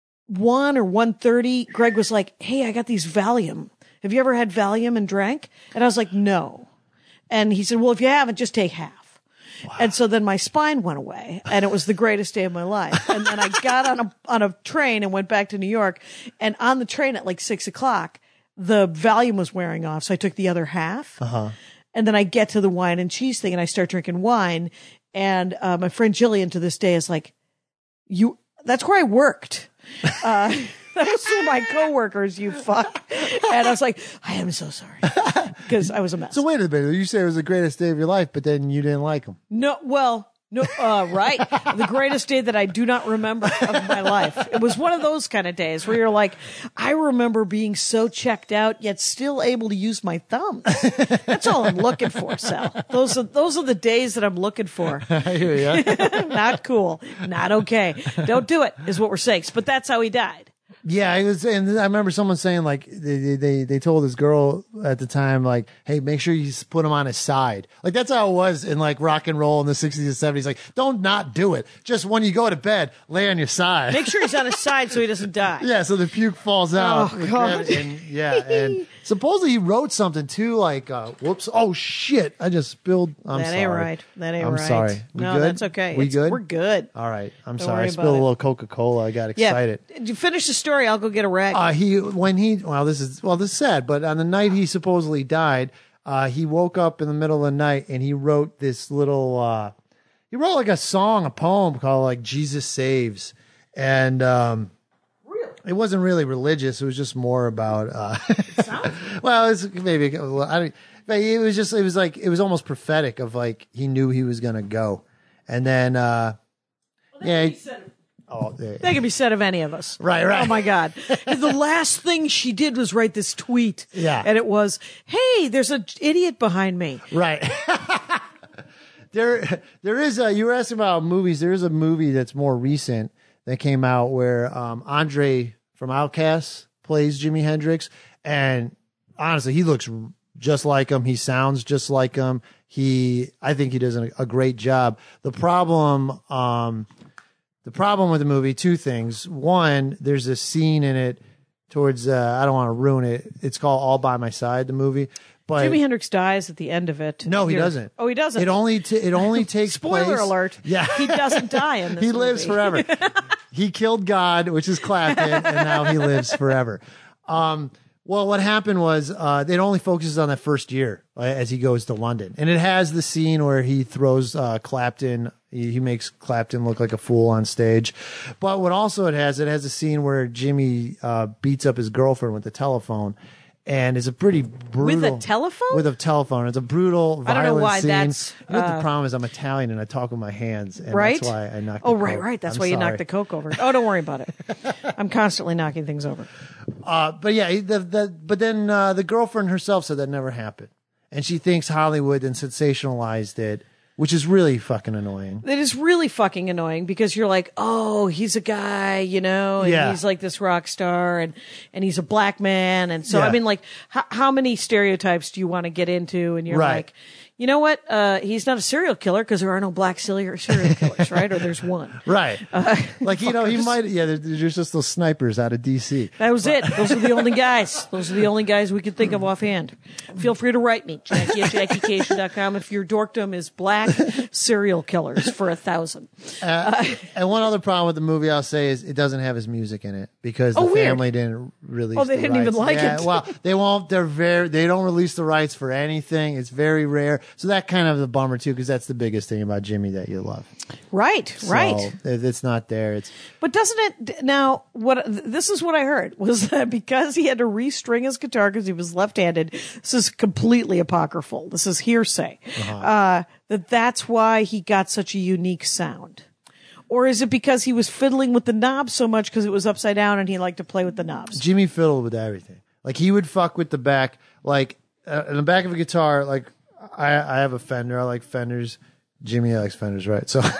one or one thirty, Greg was like, hey, I got these Valium. Have you ever had Valium and drank? And I was like, no. And he said, well, if you haven't, just take half. Wow. And so then my spine went away and it was the greatest day of my life. And then I got on a, on a train and went back to New York. And on the train at like six o'clock, the Valium was wearing off. So I took the other half. Uh-huh. And then I get to the wine and cheese thing and I start drinking wine. And, uh, my friend Jillian to this day is like, you, that's where I worked. Uh, that was for my coworkers, you fuck. And I was like, I am so sorry. Because I was a mess. So wait a minute. You said it was the greatest day of your life, but then you didn't like him. No, well, no, uh, right. The greatest day that I do not remember of my life. It was one of those kind of days where you're like, I remember being so checked out, yet still able to use my thumbs. That's all I'm looking for, Sal. Those are, those are the days that I'm looking for. I hear ya. Not cool. Not okay. Don't do it is what we're saying. But that's how he died. Yeah, I was, and I remember someone saying like they they they told this girl at the time like, hey, make sure you put him on his side. Like that's how it was in like rock and roll in the sixties and seventies. Like, don't not do it. Just when you go to bed, lay on your side. Make sure he's on his side so he doesn't die. Yeah, so the puke falls out. Oh, God. And, yeah, and supposedly he wrote something too, like, uh, whoops, oh shit, I just spilled. I'm that sorry. ain't right. That ain't I'm right. sorry. We no, good? that's okay. We It's- good? We're good. All right. I'm Don't sorry. I worry spilled about a it. little Coca-Cola. I got excited. Yeah. You finish the story. I'll go get a rag. Uh, he when he well this is well this is sad, but on the night he supposedly died, uh, he woke up in the middle of the night and he wrote this little uh, he wrote like a song, a poem called like Jesus Saves, and um, Really? it wasn't really religious. It was just more about uh, It sounds well, it's maybe I don't. But it was just it was like it was almost prophetic of like he knew he was gonna go, and then uh, yeah. he- Oh, there- That could be said of any of us. Right, right. Oh my God. And the last thing she did was write this tweet. Yeah. And it was, hey, there's an idiot behind me. Right. there, there is a, you were asking about movies. There is a movie that's more recent that came out where, um, Andre from Outkast plays Jimi Hendrix. And honestly, he looks just like him. He sounds just like him. He, I think he does a, a great job. The problem, um, the problem with the movie, two things. One, there's a scene in it towards, uh, I don't want to ruin it. It's called All by My Side, the movie. But Jimi Hendrix dies at the end of it. no, he Here. doesn't. Oh, he doesn't. It only t- it only takes Spoiler place. alert. Yeah, He doesn't die in this he lives movie. forever. He killed God, which is Clapton, and now he lives forever. Um, well, what happened was uh, it only focuses on that first year uh, as he goes to London, and it has the scene where he throws uh, Clapton. He, he makes Clapton look like a fool on stage. But what also it has, it has a scene where Jimmy uh, beats up his girlfriend with the telephone. And it's a pretty brutal With a telephone? With a telephone. It's a brutal, I don't know violent why scene. that's, You know what uh, the problem is? I'm Italian and I talk with my hands, and Right? that's why I knocked. Oh, the right, Coke. right. That's I'm why you sorry. knocked the Coke over. Oh, don't worry about it. I'm constantly knocking things over. Uh, but yeah, the, the, but then uh, the girlfriend herself said that never happened, and she thinks Hollywood then sensationalized it, which is really fucking annoying. It is really fucking annoying because you're like, oh, he's a guy, you know, and Yeah. he's like this rock star and, and he's a black man. And so, Yeah. I mean, like, how, how many stereotypes do you want to get into? And you're Right. like, You know what? Uh, he's not a serial killer because there are no black serial serial killers, right? Or there's one. Right. Uh, like, you know, he might, yeah, there- there's just those snipers out of D C. That was it. Those are the only guys. Those are the only guys we could think of offhand. Feel free to write me, Jackie at Jackie Cation dot com, if your dorkdom is black serial killers for a thousand. Uh, and one other problem with the movie I'll say is it doesn't have his music in it because the Oh, weird. family didn't release Oh, they the didn't even rights. like yeah, it. Well, they won't, they're very, they don't release the rights for anything. It's very rare. So that kind of is a bummer too, because that's the biggest thing about Jimmy that you love. Right, right. So it- it's not there. It's, But doesn't it now? What this is what I heard was that because he had to restring his guitar because he was left-handed. This is completely apocryphal. This is hearsay. Uh-huh. Uh, that that's why he got such a unique sound. Or is it because he was fiddling with the knobs so much because it was upside down and he liked to play with the knobs? Jimmy fiddled with everything. Like he would fuck with the back, like uh, in the back of a guitar. Like I, I have a Fender. I like Fenders. Jimmy likes Fenders, right? So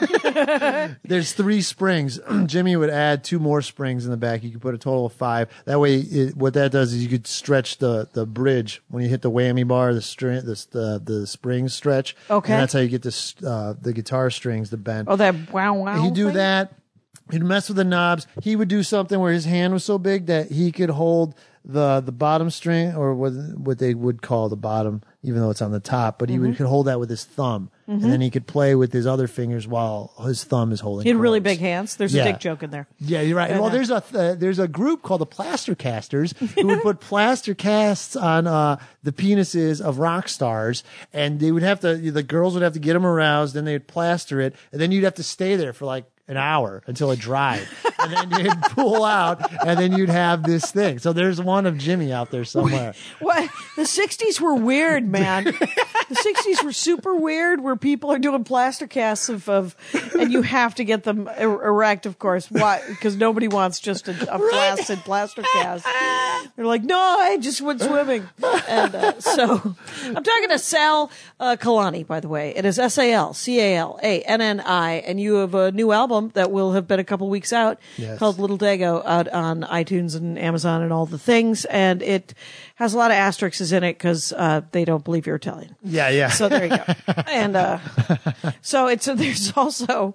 there's three springs. Jimmy would add two more springs in the back. You could put a total of five. That way, it, what that does is you could stretch the, the bridge when you hit the whammy bar. The string, the the, the springs stretch. Okay. And that's how you get this uh, the guitar strings to bend. Oh, that wow wow. He'd do thing? that. He'd mess with the knobs. He would do something where his hand was so big that he could hold the the bottom string, or what what they would call the bottom, even though it's on the top. But he Mm-hmm. would could hold that with his thumb, and then he could play with his other fingers while his thumb is holding. He had really chords. big hands. There's Yeah. a dick joke in there. Yeah, you're right. Well, there's a uh, there's a group called the Plaster Casters who would put plaster casts on uh, the penises of rock stars, and they would have to. The girls would have to get them aroused, then they'd plaster it, and then you'd have to stay there for like an hour until it dried, and then you'd pull out, and then you'd have this thing. So there's one of Jimmy out there somewhere. What? The sixties were weird, man. The sixties were super weird, where people are doing plaster casts of, of and you have to get them er- erect, of course. Why? Because nobody wants just a, a flaccid plaster cast. They're like, no, I just went swimming. And uh, so I'm talking to Sal uh, Kalani, by the way. It is S A L C A L A N N I, and you have a new album that will have been a couple weeks out Yes. called Little Dago, out on iTunes and Amazon and all the things. And it has a lot of asterisks in it because uh, they don't believe you're Italian. Yeah, yeah. So there you go. And uh, so it's there's also,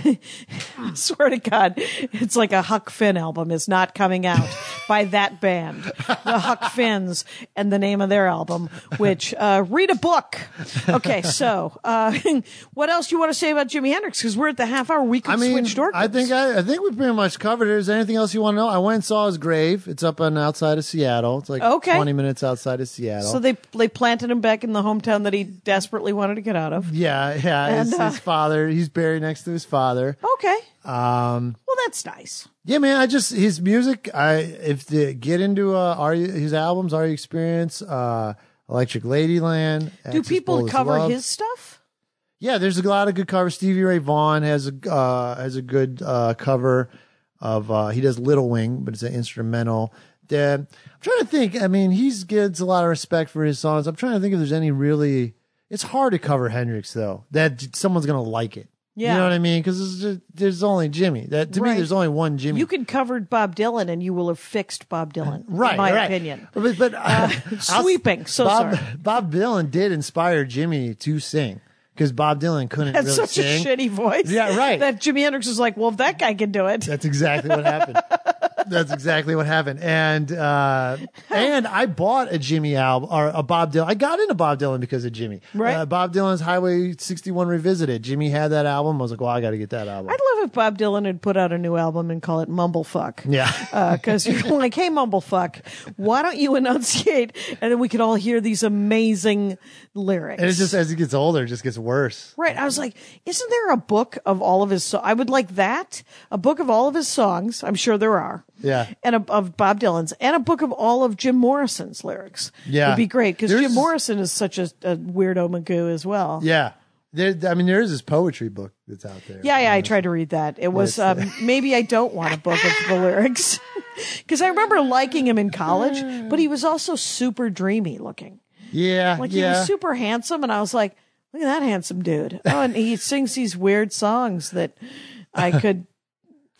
I swear to God, it's like a Huck Finn album is not coming out by that band, the Huck Finns, and the name of their album, which uh, read a book. Okay, so uh, what else do you want to say about Jimi Hendrix? Because we're at the half hour. We could I mean, switch door. I think I, I think we pretty much covered it. Is there anything else you want to know? I went and saw his grave. It's up on outside of Seattle. It's like Okay. twenty minutes outside of Seattle. So they they planted him back in the hometown that he desperately wanted to get out of. yeah, yeah. His, And, uh, his father. He's buried next to his father. Okay. Um, Well, that's nice. yeah, man. I just his music. I if to get into uh, are you, his albums, Are You Experience, uh, Electric Ladyland. Do Axis people Bold as cover Love. his stuff? Yeah, there's a lot of good covers. Stevie Ray Vaughan has a uh, has a good uh, cover of. Uh, he does Little Wing, but it's an instrumental. The, I'm trying to think. I mean, he gets a lot of respect for his songs. I'm trying to think if there's any really. It's hard to cover Hendrix though. That someone's gonna like it. Yeah. You know what I mean? Because there's only Jimmy. That to Right. me, there's only one Jimmy. You could cover Bob Dylan and you will have fixed Bob Dylan, right, in my right. opinion. But, but uh, I'll- Sweeping. So Bob, sorry. Bob Dylan did inspire Jimmy to sing because Bob Dylan couldn't That's really such sing. a shitty voice. Yeah, right. That Jimi Hendrix was like, well, if that guy can do it. That's exactly what happened. That's exactly what happened. And uh, and I bought a Jimmy album or a Bob Dylan. I got into Bob Dylan because of Jimmy. Right. Uh, Bob Dylan's Highway sixty-one Revisited. Jimmy had that album. I was like, well, I got to get that album. I'd love if Bob Dylan had put out a new album and call it Mumblefuck. Yeah. Because you're like, hey, Mumblefuck, why don't you enunciate? And then we could all hear these amazing lyrics. And it's just as he gets older, it just gets worse. Right. I was like, isn't there a book of all of his songs? I would like that. A book of all of his songs. I'm sure there are. Yeah. And a, of Bob Dylan's. And a book of all of Jim Morrison's lyrics. Yeah. Would be great. Because There's- Jim Morrison is such a, a weirdo Magoo as well. Yeah. There, I mean, there is this poetry book that's out there. Yeah, yeah, I tried to read that. It was, But um, maybe I don't want a book of the lyrics. Because I remember liking him in college, but he was also super dreamy looking. Yeah. Like he yeah. was super handsome, and I was like, look at that handsome dude. Oh, and he sings these weird songs that I could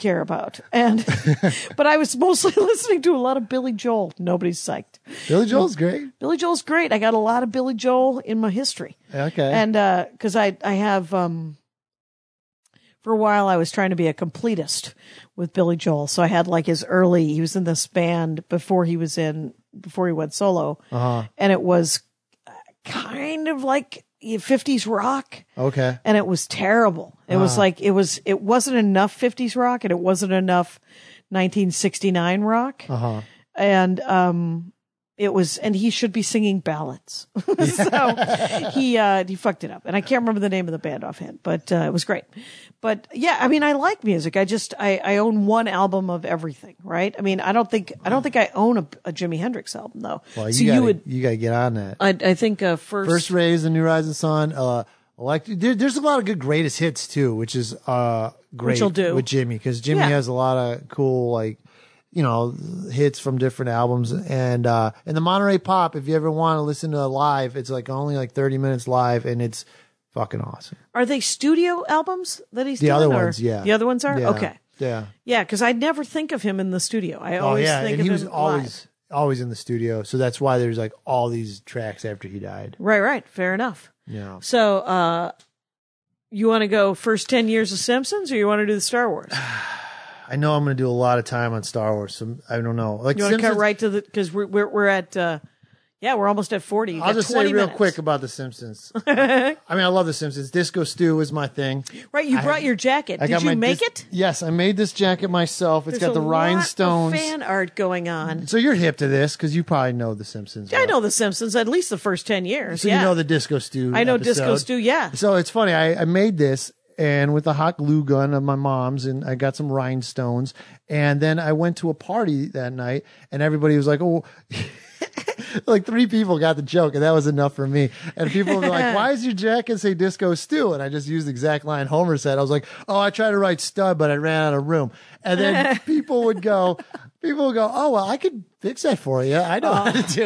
care about. And but I was mostly listening to a lot of Billy Joel. Nobody's psyched. Billy Joel's great. Billy Joel's great. I got a lot of Billy Joel in my history. Okay. And uh because I I have um for a while I was trying to be a completist with Billy Joel. So I had like his early, he was in this band before he was in before he went solo. Uh-huh. And it was kind of like fifties rock. Okay. And it was terrible. It was Ah. like, it was, it wasn't enough fifties rock and it wasn't enough nineteen sixty-nine rock. Uh-huh. And, um, it was, and he should be singing ballads. So he, uh, he fucked it up. And I can't remember the name of the band offhand, but, uh, it was great. But yeah, I mean, I like music. I just, I, I own one album of everything, right? I mean, I don't think, I don't think I own a, a Jimi Hendrix album though. Well, you so gotta, you would, you gotta get on that. I, I think, uh, first, First Rays, The New Rising Sun, uh, elect- there, there's a lot of good greatest hits too, which is, uh, great Which you'll do. with Jimmy, because Jimmy Yeah. has a lot of cool, like, you know, hits from different albums. And, uh, and the Monterey Pop, if you ever want to listen to a live, it's like only like thirty minutes live and it's fucking awesome. are they studio albums that he's The doing? other or- ones, yeah. The other ones are? Yeah. Okay. Yeah. Yeah, because I never think of him in the studio. I Oh always yeah. think And of he him was live. always, always in the studio. So that's why there's like all these tracks after he died. Right, right. Fair enough. Yeah. So, uh, you want to go first ten years of Simpsons or you want to do the Star Wars? I know I'm going to do a lot of time on Star Wars. So I don't know. Like You want to cut Simpsons- right to the, because we're, we're, we're at, uh, yeah, we're almost at forty. You I'll got just say twenty real minutes. quick about The Simpsons. I mean, I love The Simpsons. Disco Stew is my thing. Right, you I brought have- your jacket. I Did got you my make dis- it? Yes, I made this jacket myself. It's There's got the a rhinestones. lot of fan art going on. So you're hip to this because you probably know The Simpsons. I well. know The Simpsons, at least the first ten years. So yeah. you know the Disco Stew. I know Disco episode. Stew, yeah. So it's funny. I, I made this and with a hot glue gun of my mom's, and I got some rhinestones. And then I went to a party that night, and everybody was like, "Oh." Like three people got the joke, and that was enough for me. And people were like, "Why does your jacket say Disco Stew?" And I just used the exact line Homer said. I was like, "Oh, I tried to write stud, but I ran out of room." And then people would go, people would go, "Oh, well, I could fix that for you. I know how to do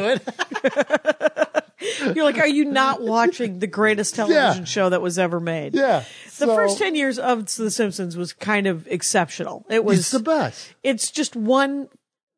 it." You're like, are you not watching the greatest television Yeah. show that was ever made? Yeah. The So- first ten years of The Simpsons was kind of exceptional. It was, It's the best. it's just one,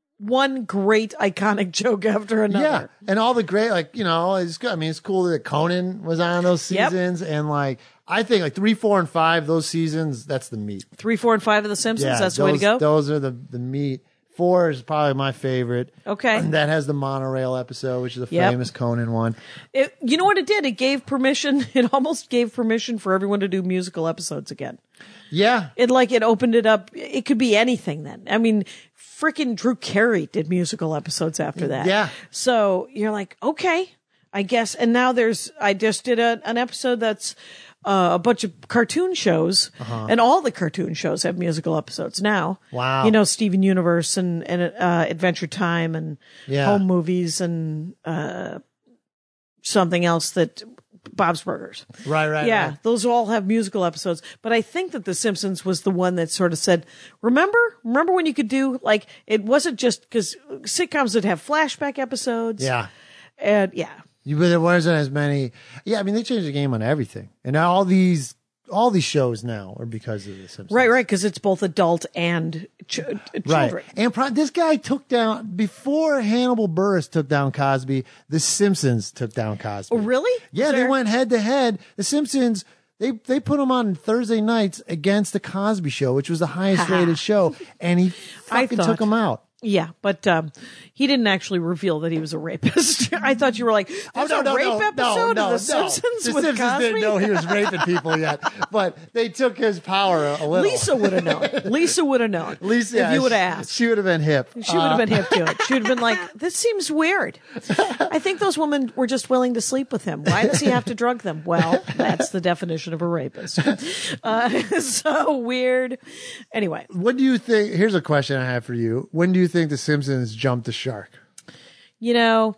one great iconic joke after another. Yeah, and all the great, like, you know, it's good. I mean, it's cool that Conan was on those Yep. seasons, and like, I think like three, four, and five, those seasons, that's the meat. Three, four, and five of The Simpsons. Yeah, that's the those, way to go. Those are the the meat. Four is probably my favorite. Okay. And that has the monorail episode, which is the Yep. famous Conan one. It, you know what it did? It gave permission. It almost gave permission for everyone to do musical episodes again. Yeah, It like it opened it up. It could be anything then. I mean, frickin' Drew Carey did musical episodes after that. Yeah. So you're like, okay, I guess. And now there's, I just did a, an episode that's uh, a bunch of cartoon shows, and all the cartoon shows have musical episodes now. Wow. You know, Steven Universe and, and uh, Adventure Time and Yeah. Home Movies and uh, something else that Bob's Burgers. right, right. Yeah, right. those all have musical episodes. But I think that The Simpsons was the one that sort of said, remember, remember when you could do, like, it wasn't just because sitcoms would have flashback episodes. Yeah. And yeah. You, but there wasn't as many. Yeah, I mean, they changed the game on everything, and now all these all these shows now are because of the Simpsons. Right, right. Because it's both adult and ch- Right. children. And pro- this guy took down, before Hannibal Buress took down Cosby, The Simpsons took down Cosby. Oh, really? Yeah, Was they there- went head to head. The Simpsons, they they put him on Thursday nights against The Cosby Show, which was the highest rated show, and he I fucking thought- took him out. Yeah, but um, he didn't actually reveal that he was a rapist. I thought you were like, there's a rape episode of The Simpsons The with Simpsons Cosby? didn't know he was raping people yet, but they took his power a little. Lisa would have known. Lisa would have known. Lisa, if yeah, you would she- have asked. she would have been hip. She would have been hip to it. She would have been like, this seems weird. I think those women were just willing to sleep with him. Why does he have to drug them? Well, that's the definition of a rapist. Uh, so weird. Anyway, When do you think? Here's a question I have for you. When do you think The Simpsons jumped the shark? you know,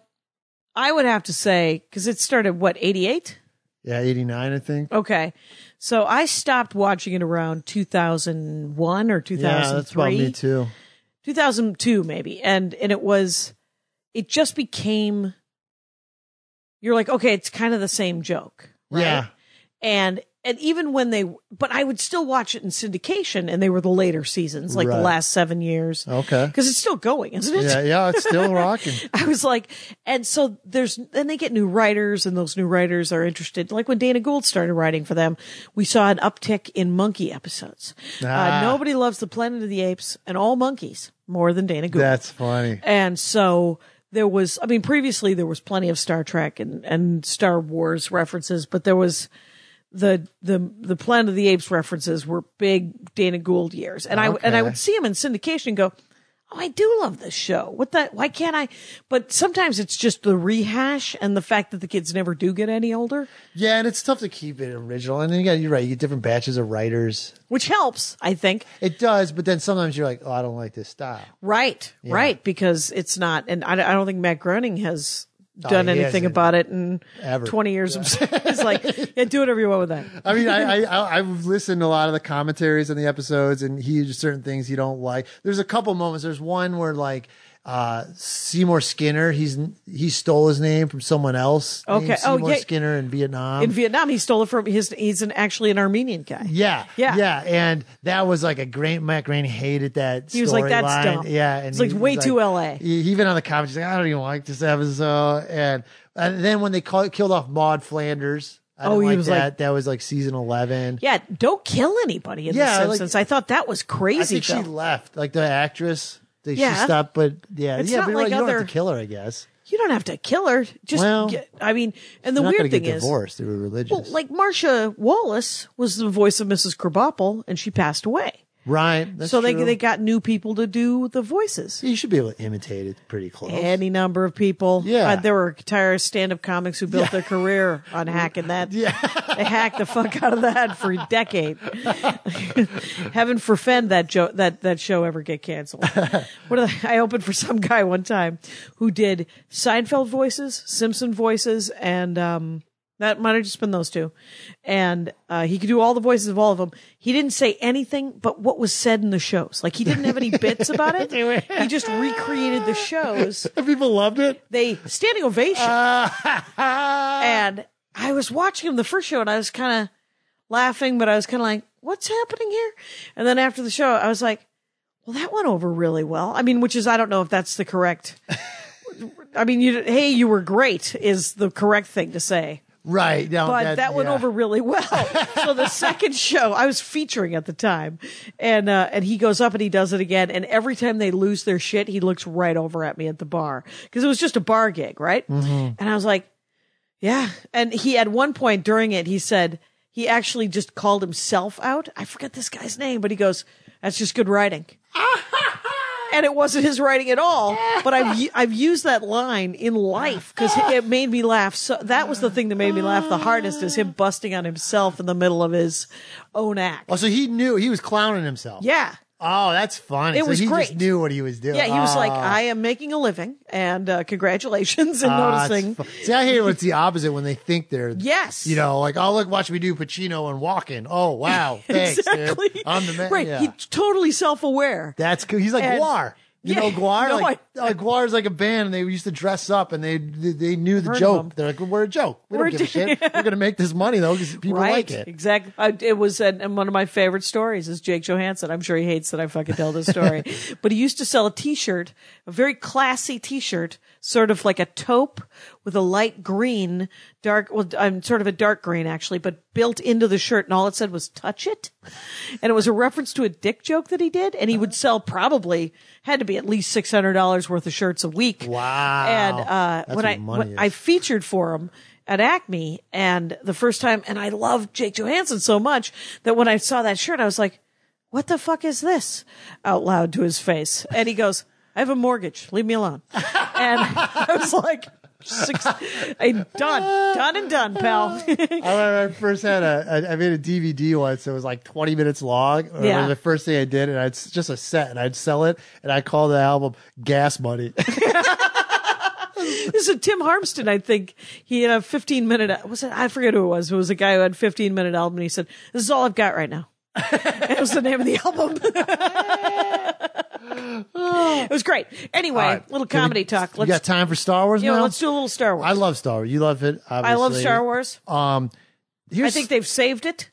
I would have to say, because it started, what, eighty-eight? Yeah, eighty-nine, I think. Okay. So I stopped watching it around two thousand one or two thousand three. Yeah, that's about me too. two thousand two maybe. And, and it was, it just became, you're like, okay, it's kind of the same joke. Right? Yeah. And and even when they, but I would still watch it in syndication, and they were the later seasons, like Right. the last seven years. Okay. Because it's still going, isn't it? Yeah, yeah, it's still rocking. I was like, and so there's, then they get new writers, and those new writers are interested. Like when Dana Gould started writing for them, we saw an uptick in monkey episodes. Ah. Uh, nobody loves the Planet of the Apes and all monkeys more than Dana Gould. That's funny. And so there was, I mean, previously there was plenty of Star Trek and, and Star Wars references, but there was the, the, the Planet of the Apes references were big Dana Gould years. And I, and I Okay. would see him in syndication and go, oh, I do love this show. What the, why can't I? But sometimes it's just the rehash and the fact that the kids never do get any older, Yeah, and it's tough to keep it original. And then you got, you're right, you get different batches of writers. which helps, I think. It does, but then sometimes you're like, oh, I don't like this style. Right, right. Because it's not, and I, I don't think Matt Groening has done he anything hasn't about it in ever. twenty years. It's like, yeah, do whatever you want with that. I mean, I, I I've listened to a lot of the commentaries on the episodes, and he just certain things he don't like. There's a couple moments. There's one where like uh, Seymour Skinner, he's he stole his name from someone else. Okay. named Oh, Seymour yeah. Skinner in Vietnam. In Vietnam, he stole it from his. He's an actually an Armenian guy. yeah, Yeah. yeah, and that was like a great. Matt Groening hated that. He was like, "That's storyline. dumb." Yeah, and It's like he was way too L A. He, even on the comments, he's like, I don't even like this episode. And, and then when they call, killed off Maud Flanders, I Oh, didn't he like was that. like- that was like season eleven. Yeah, don't kill anybody in Yeah, The like- Simpsons. I thought that was I crazy. think she Phil. left, like the actress. They, Yeah. She stopped, but yeah, It's yeah, not but you're like right, you don't other- have to kill her, I guess. You don't have to kill her. Just, Well, get, I mean, and the They're not weird going thing to get is, divorced. They were religious. well, like Marcia Wallace was the voice of Missus Krabappel, and she passed away. right. That's so they true. they got new people to do the voices. You should be able to imitate it pretty close. Any number of people. Yeah. Uh, there were entire stand-up comics who built their career on hacking that. Yeah. They hacked the fuck out of that for a decade. Heaven forfend that jo- that that show ever get canceled. What are they? I opened for some guy one time who did Seinfeld voices, Simpson voices, and um, that might have just been those two. And uh, he could do all the voices of all of them. He didn't say anything but what was said in the shows. Like he didn't have any bits about it. He just recreated the shows. And people loved it. They standing ovation. And I was watching him the first show and I was kind of laughing, but I was kind of like, what's happening here? And then after the show, I was like, well, that went over really well. I mean, which is, I don't know if that's the correct, I mean, you, hey, you were great is the correct thing to say. Right. No, But that, went yeah. over really well. So the second show, I was featuring at the time, and uh, and he goes up and he does it again. And every time they lose their shit, he looks right over at me at the bar because it was just a bar gig, right? Mm-hmm. And I was like, yeah. And he at one point during it, he said he actually just called himself out. I forget this guy's name, but he goes, "That's just good writing." And it wasn't his writing at all, but I've I've used that line in life because it made me laugh. So that was the thing that made me laugh the hardest is him busting on himself in the middle of his own act. Oh, so he knew he was clowning himself. Yeah, Oh, that's funny. It so was he great. just knew what he was doing. yeah. He was like, Ah. "I am making a living, and uh, congratulations in Ah, it's noticing." fu- See, I hate when it's the opposite when they think they're, Yes. you know, like, oh, look, watch me do Pacino and Walken. Oh, wow. Thanks, exactly. dude. I'm the man. Right. Yeah. He's totally self-aware. That's cool. He's like And- Guar. You Yeah. know Guar? No, like, I- like Guar's like a band and they used to dress up and they they, they knew the Heard of joke. them. They're like, we're a joke. We We're don't give a a- shit. We're going to make this money though because people Right, like it. exactly. I, it was an, and one of my favorite stories is Jake Johansson. I'm sure he hates that I fucking tell this story, but he used to sell a T-shirt, a very classy T-shirt, sort of like a taupe with a light green, dark. Well, I'm sort of a dark green actually, but built into the shirt, and all it said was "touch it," and it was a reference to a dick joke that he did, and he would sell probably had to be at least six hundred dollars worth of shirts a week. Wow. And uh, That's when what I money when is. I featured for him at Acme, and the first time, and I love Jake Johansson so much that when I saw that shirt, I was like, "What the fuck is this?" out loud to his face, and he goes, "I have a mortgage. Leave me alone." And I was like, Six, I, done, done and done, pal. I remember I first had a, a, I made a D V D once. It was like twenty minutes long. Or Yeah. The first thing I did, and I'd it's just a set, and I'd sell it, and I called the album "Gas Money." This is a Tim Harmston, I think. He had a fifteen minute, was it? I forget who it was. It was a guy who had a fifteen minute album, and he said, "This is all I've got right now." That was the name of the album. It was great. Anyway, All right. little Can we- comedy talk. You Let's, got time for Star Wars you know, now? let's do a little Star Wars. I love Star Wars. You love it. I love obviously. Star Wars. Um, here's, I think they've saved it.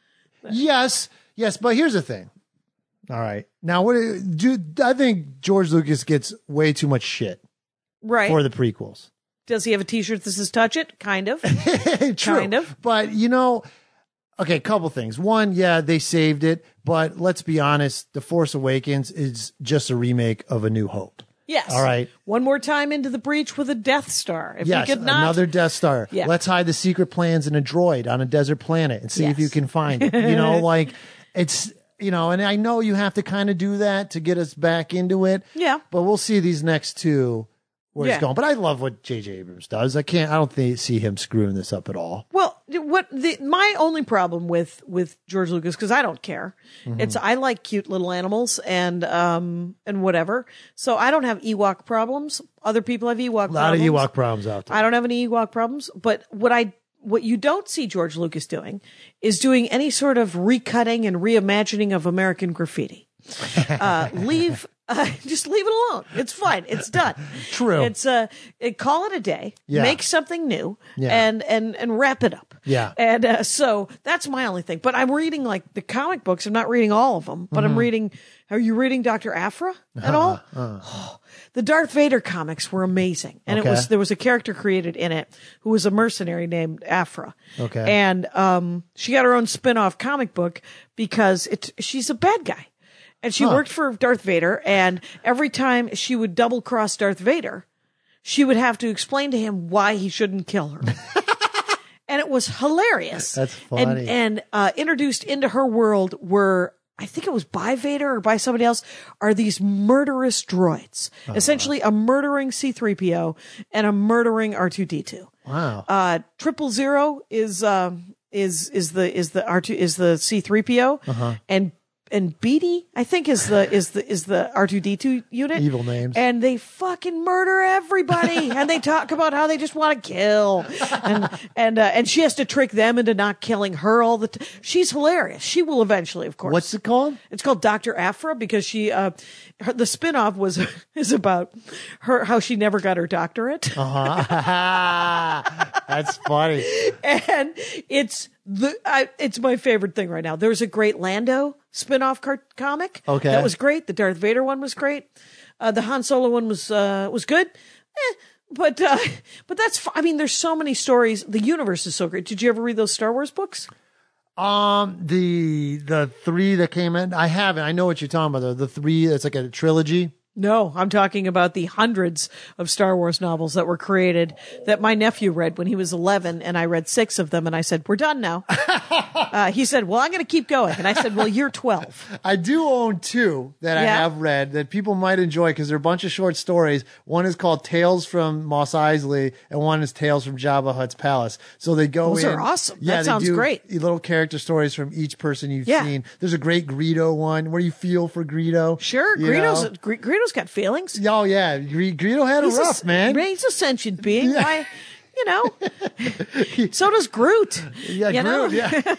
yes, yes, but here's the thing. All right, now what do I think George Lucas gets way too much shit Right. for the prequels. Does he have a T-shirt that says "Touch It"? Kind of. True. Kind of. But you know, okay, a couple things. One, yeah, they saved it, but let's be honest, The Force Awakens is just a remake of A New Hope. Yes. All right. One more time into the breach with a Death Star. If Yes, we could not, another Death Star. Yeah. Let's hide the secret plans in a droid on a desert planet and see if Yes. you can find it. You know, like it's, you know, and I know you have to kind of do that to get us back into it. Yeah. But we'll see these next two where Yeah. it's going. But I love what J J Abrams does. I can't, I don't think, see him screwing this up at all. Well, what the my only problem with with George Lucas, because I don't care. Mm-hmm. It's I like cute little animals and um and whatever. So I don't have Ewok problems. Other people have Ewok A lot problems. of Ewok problems out there. I don't have any Ewok problems. But what I what you don't see George Lucas doing is doing any sort of recutting and reimagining of American graffiti. Uh, leave. Uh, just leave it alone. It's fine. It's done. True. It's uh, it, call it a day. Yeah. Make something new. Yeah. And and and wrap it up. Yeah. And uh, so that's my only thing. But I'm reading like the comic books. I'm not reading all of them. But Mm-hmm. I'm reading. Are you reading Doctor Aphra at all? Oh, the Darth Vader comics were amazing, and Okay. it was there was a character created in it who was a mercenary named Aphra. Okay. And um, she got her own spin-off comic book because it she's a bad guy. And she Huh. worked for Darth Vader, and every time she would double cross Darth Vader, she would have to explain to him why he shouldn't kill her. And it was hilarious. That's And, funny. and uh, introduced into her world were, I think it was by Vader or by somebody else, are these murderous droids. Uh-huh. Essentially a murdering C three P O and a murdering R two D two. Wow. Uh, triple zero is, um, is, is the, is the R two, is the C three P O. Uh-huh. And and Beatty, I think, is the is the is the R two D two unit. Evil names. And they fucking murder everybody, and they talk about how they just want to kill, and and uh, and she has to trick them into not killing her all the time. She's hilarious. She will eventually, of course. What's it called? It's called Doctor Aphra because she, uh, her, the spinoff was is about her how she never got her doctorate. Uh-huh. That's funny. And it's the I, it's my favorite thing right now. There's a great Lando spin-off car- comic. Okay. That was great. The Darth Vader one was great. Uh, the Han Solo one was uh, was good. Eh, but uh, but that's f- I mean, there's so many stories. The universe is so great. Did you ever read those Star Wars books? Um, the the three that came in, I haven't. I know what you're talking about. though. The three, it's like a trilogy. No, I'm talking about the hundreds of Star Wars novels that were created that my nephew read when he was eleven, and I read six of them, and I said, we're done now. uh, he said, well, I'm going to keep going. And I said, well, you're twelve. I do own two that I Yeah. have read that people might enjoy because they're a bunch of short stories. One is called Tales from Mos Eisley, and one is Tales from Jabba Hutt's Palace. So they go Those in. are awesome. Yeah, That they sounds do great. Little character stories from each person you've Yeah. seen. There's a great Greedo one. What do you feel for Greedo? Sure, You Greedo's, know? Gre- Greedo's got feelings. Oh yeah, Gre- Greedo had it He's rough, a, man. He's a sentient being. Why, you know. So does Groot. Yeah, you know? Groot, yeah.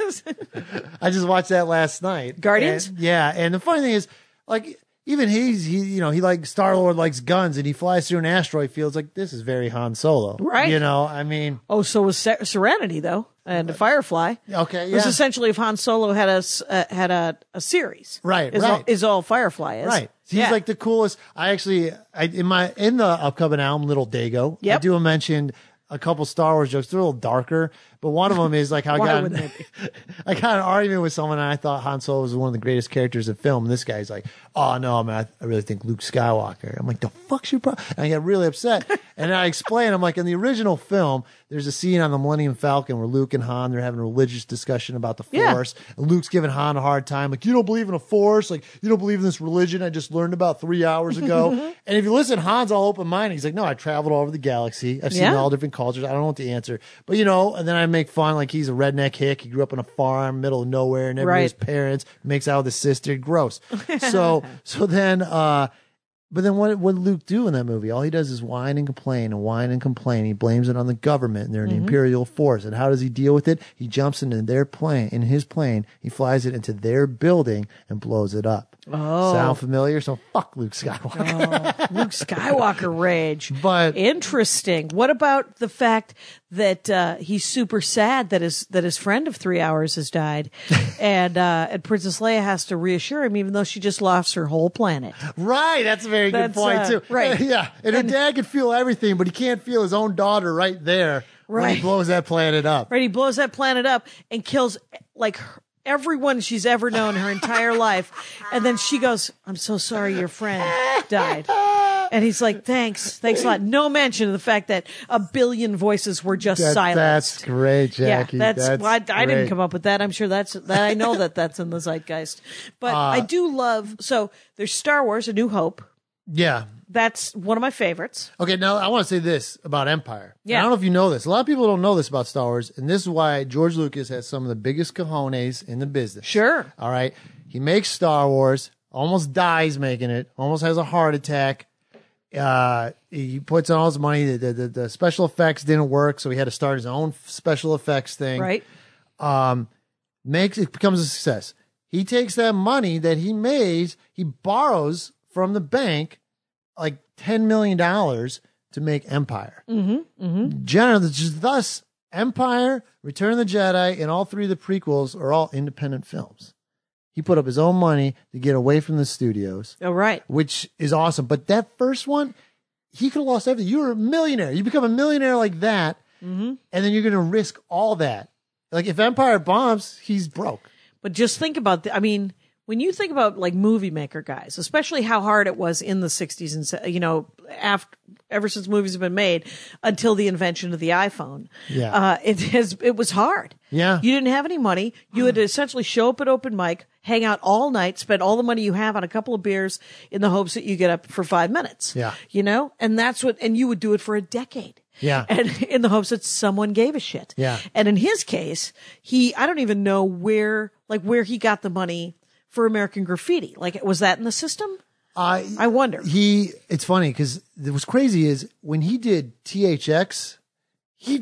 I just watched that last night. Guardians? And- yeah, and the funny thing is, like, even he's he you know he like Star Lord likes guns and he flies through an asteroid field. It's like this is very Han Solo, Right. You know, I mean, Oh, so was Se- Serenity though, and Firefly. Okay, It was yeah. essentially if Han Solo had a s- uh, had a, a series, Right, Is right. all, is all Firefly is, right? He's Yeah. like the coolest. I actually, I in my in the upcoming album, Little Dago, I Yep. do mention a couple Star Wars jokes. They're a little darker, but one of them is like how I Why got wouldn't I got an argument with someone and I thought Han Solo was one of the greatest characters in film. And this guy's like, "Oh no, man, I really think Luke Skywalker." I'm like, "The fuck's your problem?" And I get really upset. And I explain, I'm like, in the original film, there's a scene on the Millennium Falcon where Luke and Han, they're having a religious discussion about the Yeah. Force. And Luke's giving Han a hard time. Like, you don't believe in a Force? Like, you don't believe in this religion I just learned about three hours ago? And if you listen, Han's all open-minded. He's like, no, I traveled all over the galaxy. I've seen Yeah. all different cultures. I don't know what the answer. But, you know, and then I make fun like he's a redneck hick. He grew up on a farm, middle of nowhere, and everybody's Right. parents, makes out with his sister. Gross. So, so then, uh, but then what what did Luke do in that movie? All he does is whine and complain and whine and complain. He blames it on the government and they're Mm-hmm. an imperial force. And how does he deal with it? He jumps into their plane, in his plane. He flies it into their building and blows it up. Oh. Sound familiar? So fuck Luke Skywalker. Luke Skywalker rage. But- interesting. What about the fact that uh, he's super sad that his that his friend of three hours has died, and uh, and Princess Leia has to reassure him, even though she just lost her whole planet. Right, that's a very good That's, point uh, too. right. Yeah, and, And- her dad can feel everything, but he can't feel his own daughter right there when Right. he blows that planet up. Right, he blows that planet up and kills like her- everyone she's ever known her entire life, and then she goes, "I'm so sorry, your friend died." And he's like, thanks, thanks a lot. No mention of the fact that a billion voices were just That- silenced. That's great, Jackie. Yeah, that's, that's well, I, I didn't great. come up with that. I'm sure that's that. I know that that's in the zeitgeist. But Uh, I do love. So there's Star Wars: A New Hope. Yeah. That's one of my favorites. Okay, now I want to say this about Empire. Yeah. I don't know if you know this. A lot of people don't know this about Star Wars, and this is why George Lucas has some of the biggest cojones in the business. Sure. All right. He makes Star Wars, almost dies making it, almost has a heart attack. Uh, he puts in all his money. The, the, the special effects didn't work, so he had to start his own special effects thing. Right. Makes it becomes a success. He takes that money that he made, he borrows from the bank like ten million dollars to make Empire. Mm-hmm, mm-hmm. Generally, just thus, Empire, Return of the Jedi, and all three of the prequels are all independent films. He put up his own money to get away from the studios, Oh, right. which is awesome. But that first one, he could have lost everything. You were a millionaire. You become a millionaire like that, and then you're going to risk all that. Like if Empire bombs, he's broke. But just think about the, I mean, when you think about like movie maker guys, especially how hard it was in the sixties and, se- you know, after, ever since movies have been made until the invention of the iPhone. Yeah. Uh, it has, it was hard. Yeah. You didn't have any money. You had to essentially show up at open mic, hang out all night, spend all the money you have on a couple of beers in the hopes that you get up for five minutes. Yeah. You know, and that's what, and you would do it for a decade. Yeah. And in the hopes that someone gave a shit. Yeah. And in his case, he, I don't even know where, like where he got the money for American Graffiti. Like, was that in the system? I I wonder. He, it's funny because what's crazy is when he did T H X, he,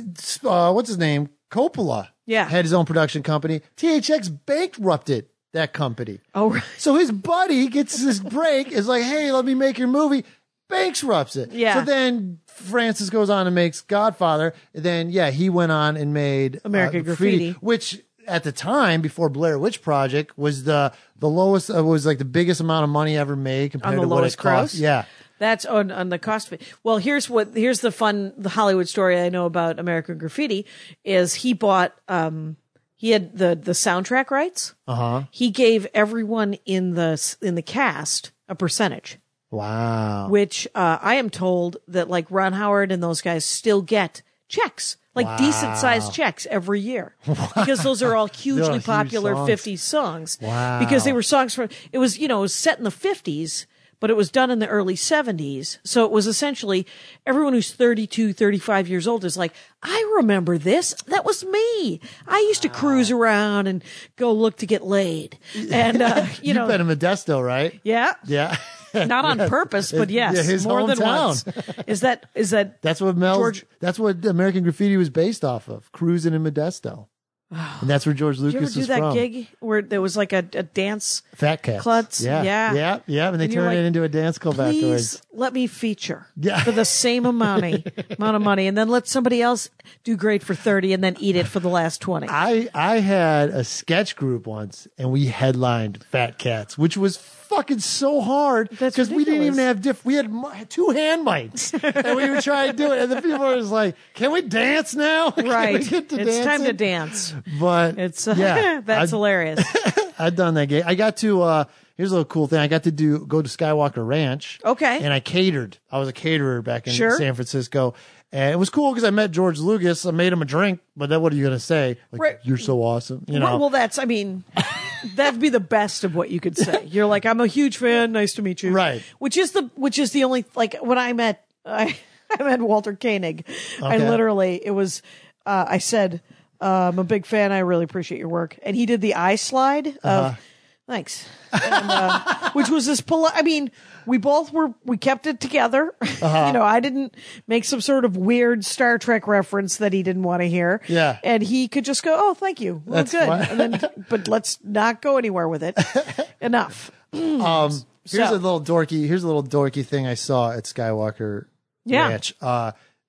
uh, what's his name? Coppola. Yeah. Had his own production company. T H X bankrupted that company. Oh, right. So his buddy gets this break, is like, hey, let me make your movie. Bankrupts it. Yeah. So then Francis goes on and makes Godfather. Then, yeah, he went on and made American uh, Graffiti. which at the time before Blair Witch Project was the the lowest, uh, was like the biggest amount of money ever made compared On the to what lowest it cost. gross? Yeah. That's on, on the cost of it. Well, here's what, here's the fun, the Hollywood story I know about American Graffiti is he bought, um, he had the, the soundtrack rights. Uh huh. He gave everyone in the, in the cast a percentage, Wow. which, uh, I am told that like Ron Howard and those guys still get checks, like Wow. decent sized checks every year because those are all hugely huge popular songs. fifties songs. Wow. Because they were songs from, it was, you know, it was set in the fifties, but it was done in the early seventies. So it was essentially everyone who's thirty-two, thirty-five years old is like, I remember this. That was me. I used to cruise around and go look to get laid. And, uh, you You've know, been in Modesto, right? yeah, Yeah. not on purpose, but yes, Yeah, his more than hometown. once. Is that, is that, That's what Mel's, George- that's what American Graffiti was based off of, cruising in Modesto. And that's where George did you ever Lucas do was that from. gig where there was like a, a dance? Fat Cats. Klutz? Yeah. Yeah. Yeah. Yeah. And they And you're turned like, it into a dance club Please afterwards. let me feature Yeah. for the same amount of, amount of money, and then let somebody else do great for thirty, and then eat it for the last twenty. I, I had a sketch group once and we headlined Fat Cats, which was fucking so hard That's because we didn't ridiculous. even have diff. We had mi- two hand mics and we were trying to do it. And the people were just like, can we dance now? Can we Right, get to it's time to dancing?" dance. But It's uh, yeah, that's I- hilarious. I've done that gig. I got to, uh, here's a little cool thing. I got to do, go to Skywalker Ranch. Okay. And I catered. I was a caterer back in Sure. San Francisco. And it was cool because I met George Lucas. I made him a drink, but then what are you going to say? Like, Right. you're so awesome. You know? Well, well, that's, I mean, that'd be the best of what you could say. You're like, I'm a huge fan. Nice to meet you. Right. Which is the, which is the only, like, when I met, I, I met Walter Koenig. I Okay. literally, it was, uh, I said, uh, I'm a big fan. I really appreciate your work. And he did the eye slide of, Uh-huh. thanks. And, uh, which was this polite, I mean, we both were, we kept it together. Uh-huh. You know, I didn't make some sort of weird Star Trek reference that he didn't want to hear. Yeah. And he could just go, oh, thank you. Well, That's good. fine. And then, but let's not go anywhere with it. Enough. Um, here's So- a little dorky. Here's a little dorky thing I saw at Skywalker Yeah. Ranch. Uh,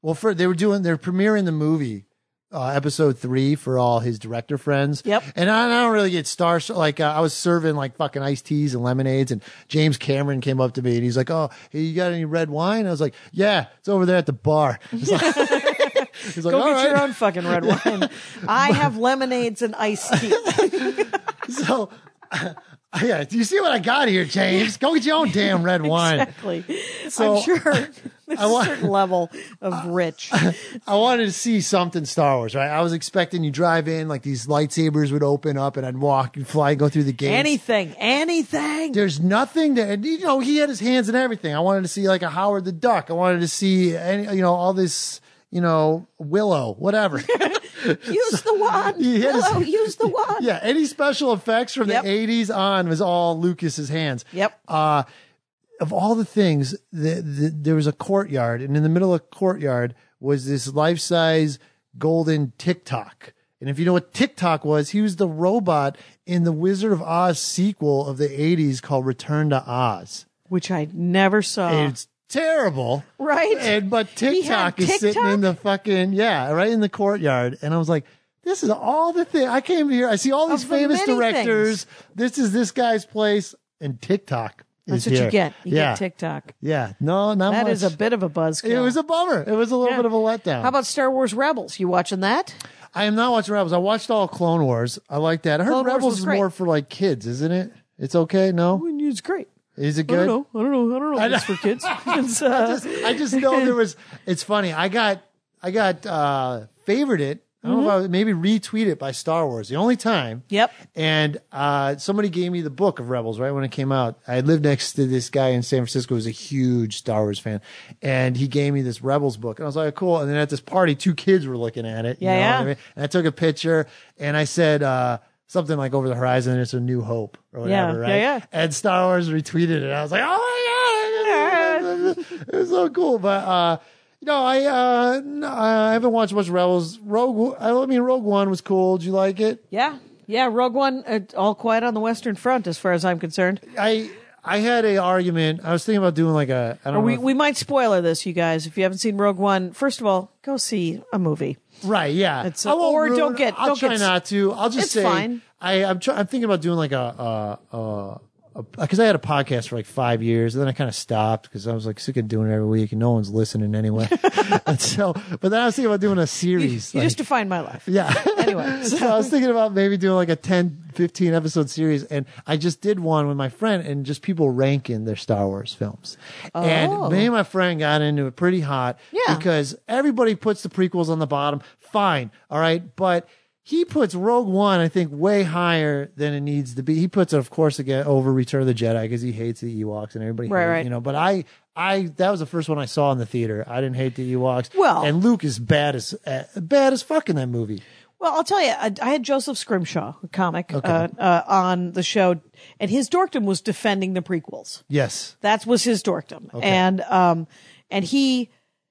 Well, for they were doing they're premiering the movie. Uh, episode three for all his director friends. Yep. And I, I don't really get star like uh, I was serving like fucking iced teas and lemonades, and James Cameron came up to me and he's like, "Oh, hey, you got any red wine?" I was like, "Yeah, it's over there at the bar." He's like, he's like, Go "All get right." your own fucking red wine. I have lemonades and iced tea. So, uh, yeah, do you see what I got here, James? Go get your own damn red wine. Exactly. So- I'm sure there's I want- a certain level of rich. I wanted to see something Star Wars, right? I was expecting you drive in, like these lightsabers would open up and I'd walk and fly, go through the gates. Anything, anything. There's nothing that, you know, he had his hands in everything. I wanted to see like a Howard the Duck. I wanted to see, any, you know, all this, you know, Willow, whatever. Use the wand. He had his- Hello, use the wand. Yeah, any special effects from Yep. the eighties on was all Lucas's hands. Yep. Uh, of all the things, the, the, there was a courtyard, and in the middle of the courtyard was this life-size golden Tic-Tac. And if you know what Tic-Tac was, he was the robot in the Wizard of Oz sequel of the eighties called Return to Oz. Which I never saw. It's terrible. Right? And but He had TikTok is sitting TikTok? in the fucking yeah, right in the courtyard. And I was like, this is all the thing. I came here. I see all these Of the famous many directors. This is this guy's place, and TikTok. That's is what here. you get. You yeah, get TikTok. yeah. No, not That much. is a bit of a buzzkill. It was a bummer. It was a little Yeah. bit of a letdown. How about Star Wars Rebels? You watching that? I am not watching Rebels. I watched all Clone Wars. I like that. I heard Clone Wars Rebels was is great. more for like kids, isn't it? It's okay. No, It's great. is it I good? don't know. I don't know. I don't know if it's for kids. It's, uh, I just know there was. It's funny. I got I got uh favored it. I don't know if I would maybe retweet it by Star Wars. The only time. Yep. And uh somebody gave me the book of Rebels right when it came out. I lived next to this guy in San Francisco who was a huge Star Wars fan, and he gave me this Rebels book, and I was like, cool. And then at this party, two kids were looking at it. you Yeah, know yeah. what I mean? And I took a picture, and I said. uh Something like Over the Horizon, it's a New Hope or whatever, Yeah, right? yeah, yeah. And Star Wars retweeted it. I was like, oh my God. It was so cool. But, uh, you know, I, uh, no, I haven't watched much Rebels. Rogue, I mean, Rogue One was cool. Did you like it? yeah. Yeah. Rogue One, uh, all quiet on the Western Front, as far as I'm concerned. I, I had a argument. I was thinking about doing like a, I don't Or know. we, if- we might spoiler this, you guys. If you haven't seen Rogue One, first of all, go see a movie. Right, yeah. It's- I won't or ruin- don't get- I'll don't try get- not to. I'll just it's say fine. I, I'm try, I'm thinking about doing like a, a, a, because I had a podcast for like five years, and then I kind of stopped because I was like sick of doing it every week, and no one's listening anyway. And so, but then I was thinking about doing a You, series. you like- just defined my life. yeah. Anyway, So I was thinking about maybe doing like a ten, fifteen episode series. And I just did one with my friend and just people ranking their Star Wars films. Oh. And me and my friend got into it pretty hot Yeah. because everybody puts the prequels on the bottom. Fine. All right. But he puts Rogue One, I think, way higher than it needs to be. He puts it, of course, again over Return of the Jedi because he hates the Ewoks and everybody, Right, hates, right. you know. But I, I, that was the first one I saw in the theater. I didn't hate the Ewoks. Well- and Luke is bad as uh, bad as fuck in that movie. Well, I'll tell you, I, I had Joseph Scrimshaw, a comic, uh, uh, on the show, and his dorkdom was defending the prequels. Yes. That was his dorkdom. And, um, and he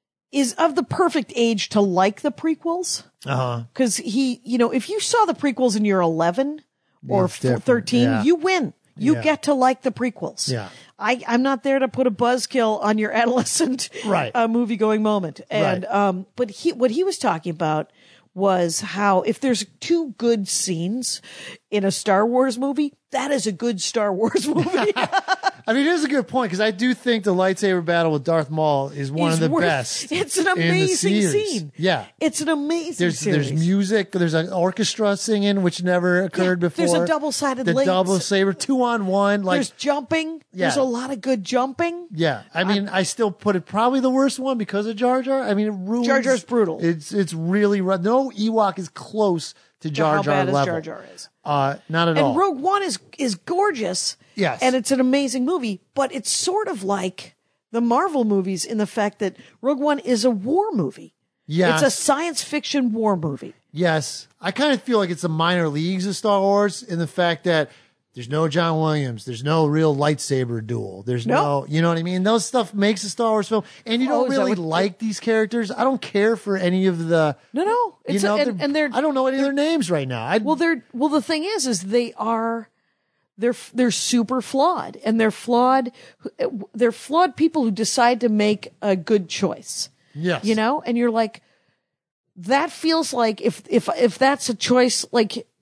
is of the perfect age to like the prequels. Uh huh. Cause he, you know, if you saw the prequels and you're eleven or It's different, thirteen, yeah. you win. You Yeah. get to like the prequels. Yeah. I, I'm not there to put a buzzkill on your adolescent Right. uh, movie going moment. And, Right. um, but he, what he was talking about was how if there's two good scenes in a Star Wars movie, that is a good Star Wars movie. I mean, it is a good point because I do think the lightsaber battle with Darth Maul is one Is of the worth- best. It's an in the amazing series. scene. Yeah. It's an amazing There's series. there's music. There's an orchestra singing, which never occurred Yeah, before. there's a double-sided The lace. double saber, two on one. Like There's jumping. Yeah. There's a lot of good jumping. yeah, I mean, I still put it probably the worst one because of Jar Jar. I mean, it ruins. Jar Jar's brutal. It's it's really ru- no Ewok is close to Jar how Jar bad as level. Jar Jar is. Uh, not at all. And Rogue One is is gorgeous. Yes. And it's an amazing movie, but it's sort of like the Marvel movies in the fact that Rogue One is a war movie. Yes. It's a science fiction war movie. Yes. I kind of feel like it's the minor leagues of Star Wars in the fact that there's no John Williams. There's no real lightsaber duel. There's Nope. no, you know what I mean? Those stuff makes a Star Wars film. And you Oh, don't is that really what- like these characters. I don't care for any of the, No, no. you It's know, a, and, and they're I don't know any of their names right now. I, well, they're well. The thing is, is they are they're they're super flawed, and they're flawed. They're flawed people who decide to make a good choice. Yes. You know, and you're like, that feels like if if if that's a choice, like it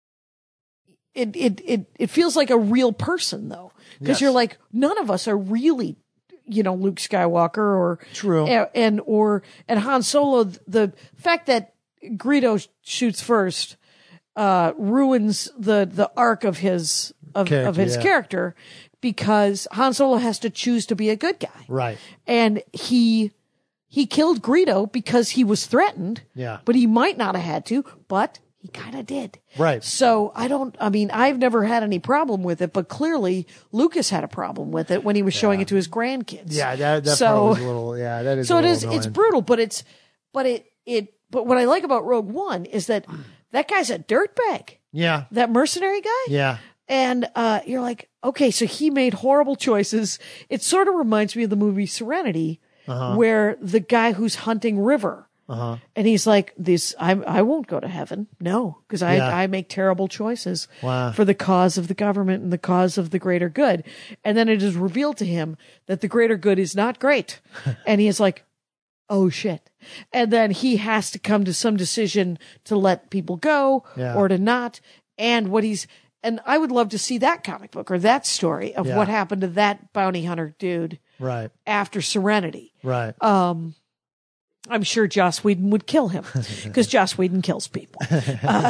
it it it feels like a real person though, because Yes. you're like, none of us are really, you know, Luke Skywalker or True. and, and or and Han Solo. The fact that Greedo shoots first uh, ruins the the arc of his of, Character, of his yeah. character, because Han Solo has to choose to be a good guy, Right. and he. He killed Greedo because he was threatened. Yeah. But he might not have had to, but he kind of did. Right. So I don't, I mean, I've never had any problem with it, but clearly Lucas had a problem with it when he was showing it to his grandkids. Yeah, that, that so, part was a little, yeah, that is so a it little is, it's annoying. brutal, but it's, but it, it, but what I like about Rogue One is that that guy's a dirtbag, Yeah, that mercenary guy. yeah, And uh, you're like, okay, so he made horrible choices. It sort of reminds me of the movie Serenity, Uh-huh. where the guy who's hunting River, uh-huh. and he's like, "This, I, I won't go to heaven, no, because I, Yeah. I make terrible choices Wow. for the cause of the government and the cause of the greater good." And then it is revealed to him that the greater good is not great, and he is like, "Oh shit!" And then he has to come to some decision to let people go Yeah. or to not. And what he's and I would love to see that comic book or that story of Yeah. what happened to that bounty hunter dude Right, after Serenity. right. Um, I'm sure Joss Whedon would kill him because Joss Whedon kills people. Uh,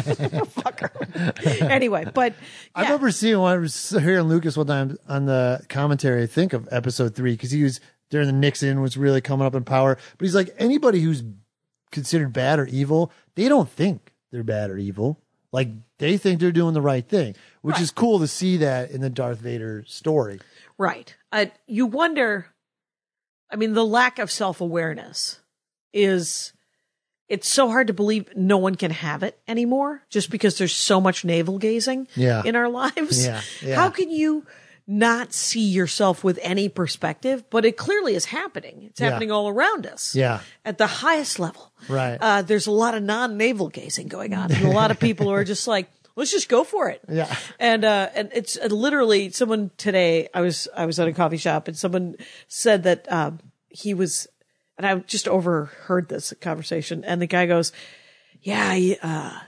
fucker. Anyway, but I yeah. remember seeing one, I was hearing Lucas one time on the commentary, I think of episode three, because he was during the Nixon was really coming up in power. But he's like, anybody who's considered bad or evil, they don't think they're bad or evil. Like they think they're doing the right thing, which Right. is cool to see that in the Darth Vader story. Right. Uh, you wonder, I mean, the lack of self-awareness is, it's so hard to believe no one can have it anymore just because there's so much navel gazing Yeah. in our lives. Yeah, yeah. How can you not see yourself with any perspective? But it clearly is happening. It's Yeah. happening all around us. Yeah. At the highest level. Right. Uh, there's a lot of non-navel gazing going on. And a lot of people are just like, let's just go for it. Yeah. And, uh, and it's uh, literally someone today, I was, I was at a coffee shop and someone said that, um, he was, and I just overheard this conversation and the guy goes, yeah, I, uh,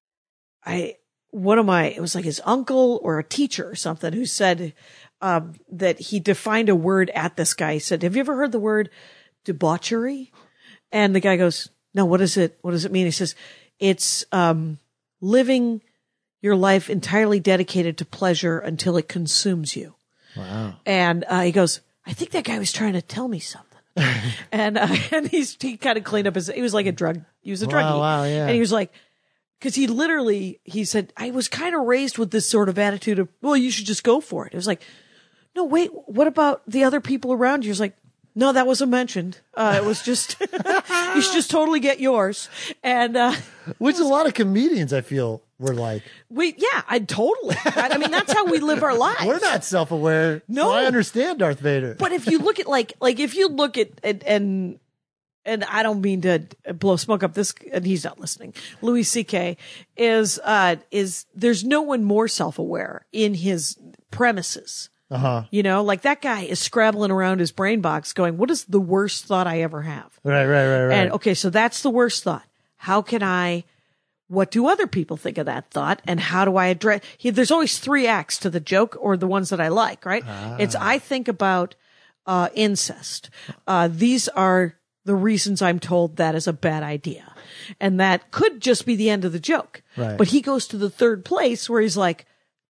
I, one of my, it was like his uncle or a teacher or something who said, um, that he defined a word at this guy. He said, have you ever heard the word debauchery? And the guy goes, no, what is it? What does it mean? He says, it's, um, living your life entirely dedicated to pleasure until it consumes you. Wow. And, uh, he goes, I think that guy was trying to tell me something. and, uh, and he's, he kind of cleaned up his, he was like a drug, he was a Wow, druggie. wow, yeah. And he was like, cause he literally, he said, I was kind of raised with this sort of attitude of, well, you should just go for it. It was like, no, wait, what about the other people around you? He was like, no, that wasn't mentioned. Uh, it was just, you should just totally get yours. And, uh, Which a lot of comedians, I feel, were like, we, yeah, I totally, I, I mean, that's how we live our lives. we're not self-aware. No. So I understand Darth Vader. But if you look at like, like if you look at, at and, and I don't mean to blow smoke up this, and he's not listening. Louis C K is, uh, is, there's no one more self-aware in his premises. Uh-huh. You know, like that guy is scrabbling around his brain box going, what is the worst thought I ever have? Right, right, right, right. And okay, so that's the worst thought. How can I, what do other people think of that thought? And how do I address, he, there's always three acts to the joke or the ones that I like, right? Ah. It's, I think about, uh, incest. Uh, these are the reasons I'm told that is a bad idea. And that could just be the end of the joke. Right. But he goes to the third place where he's like,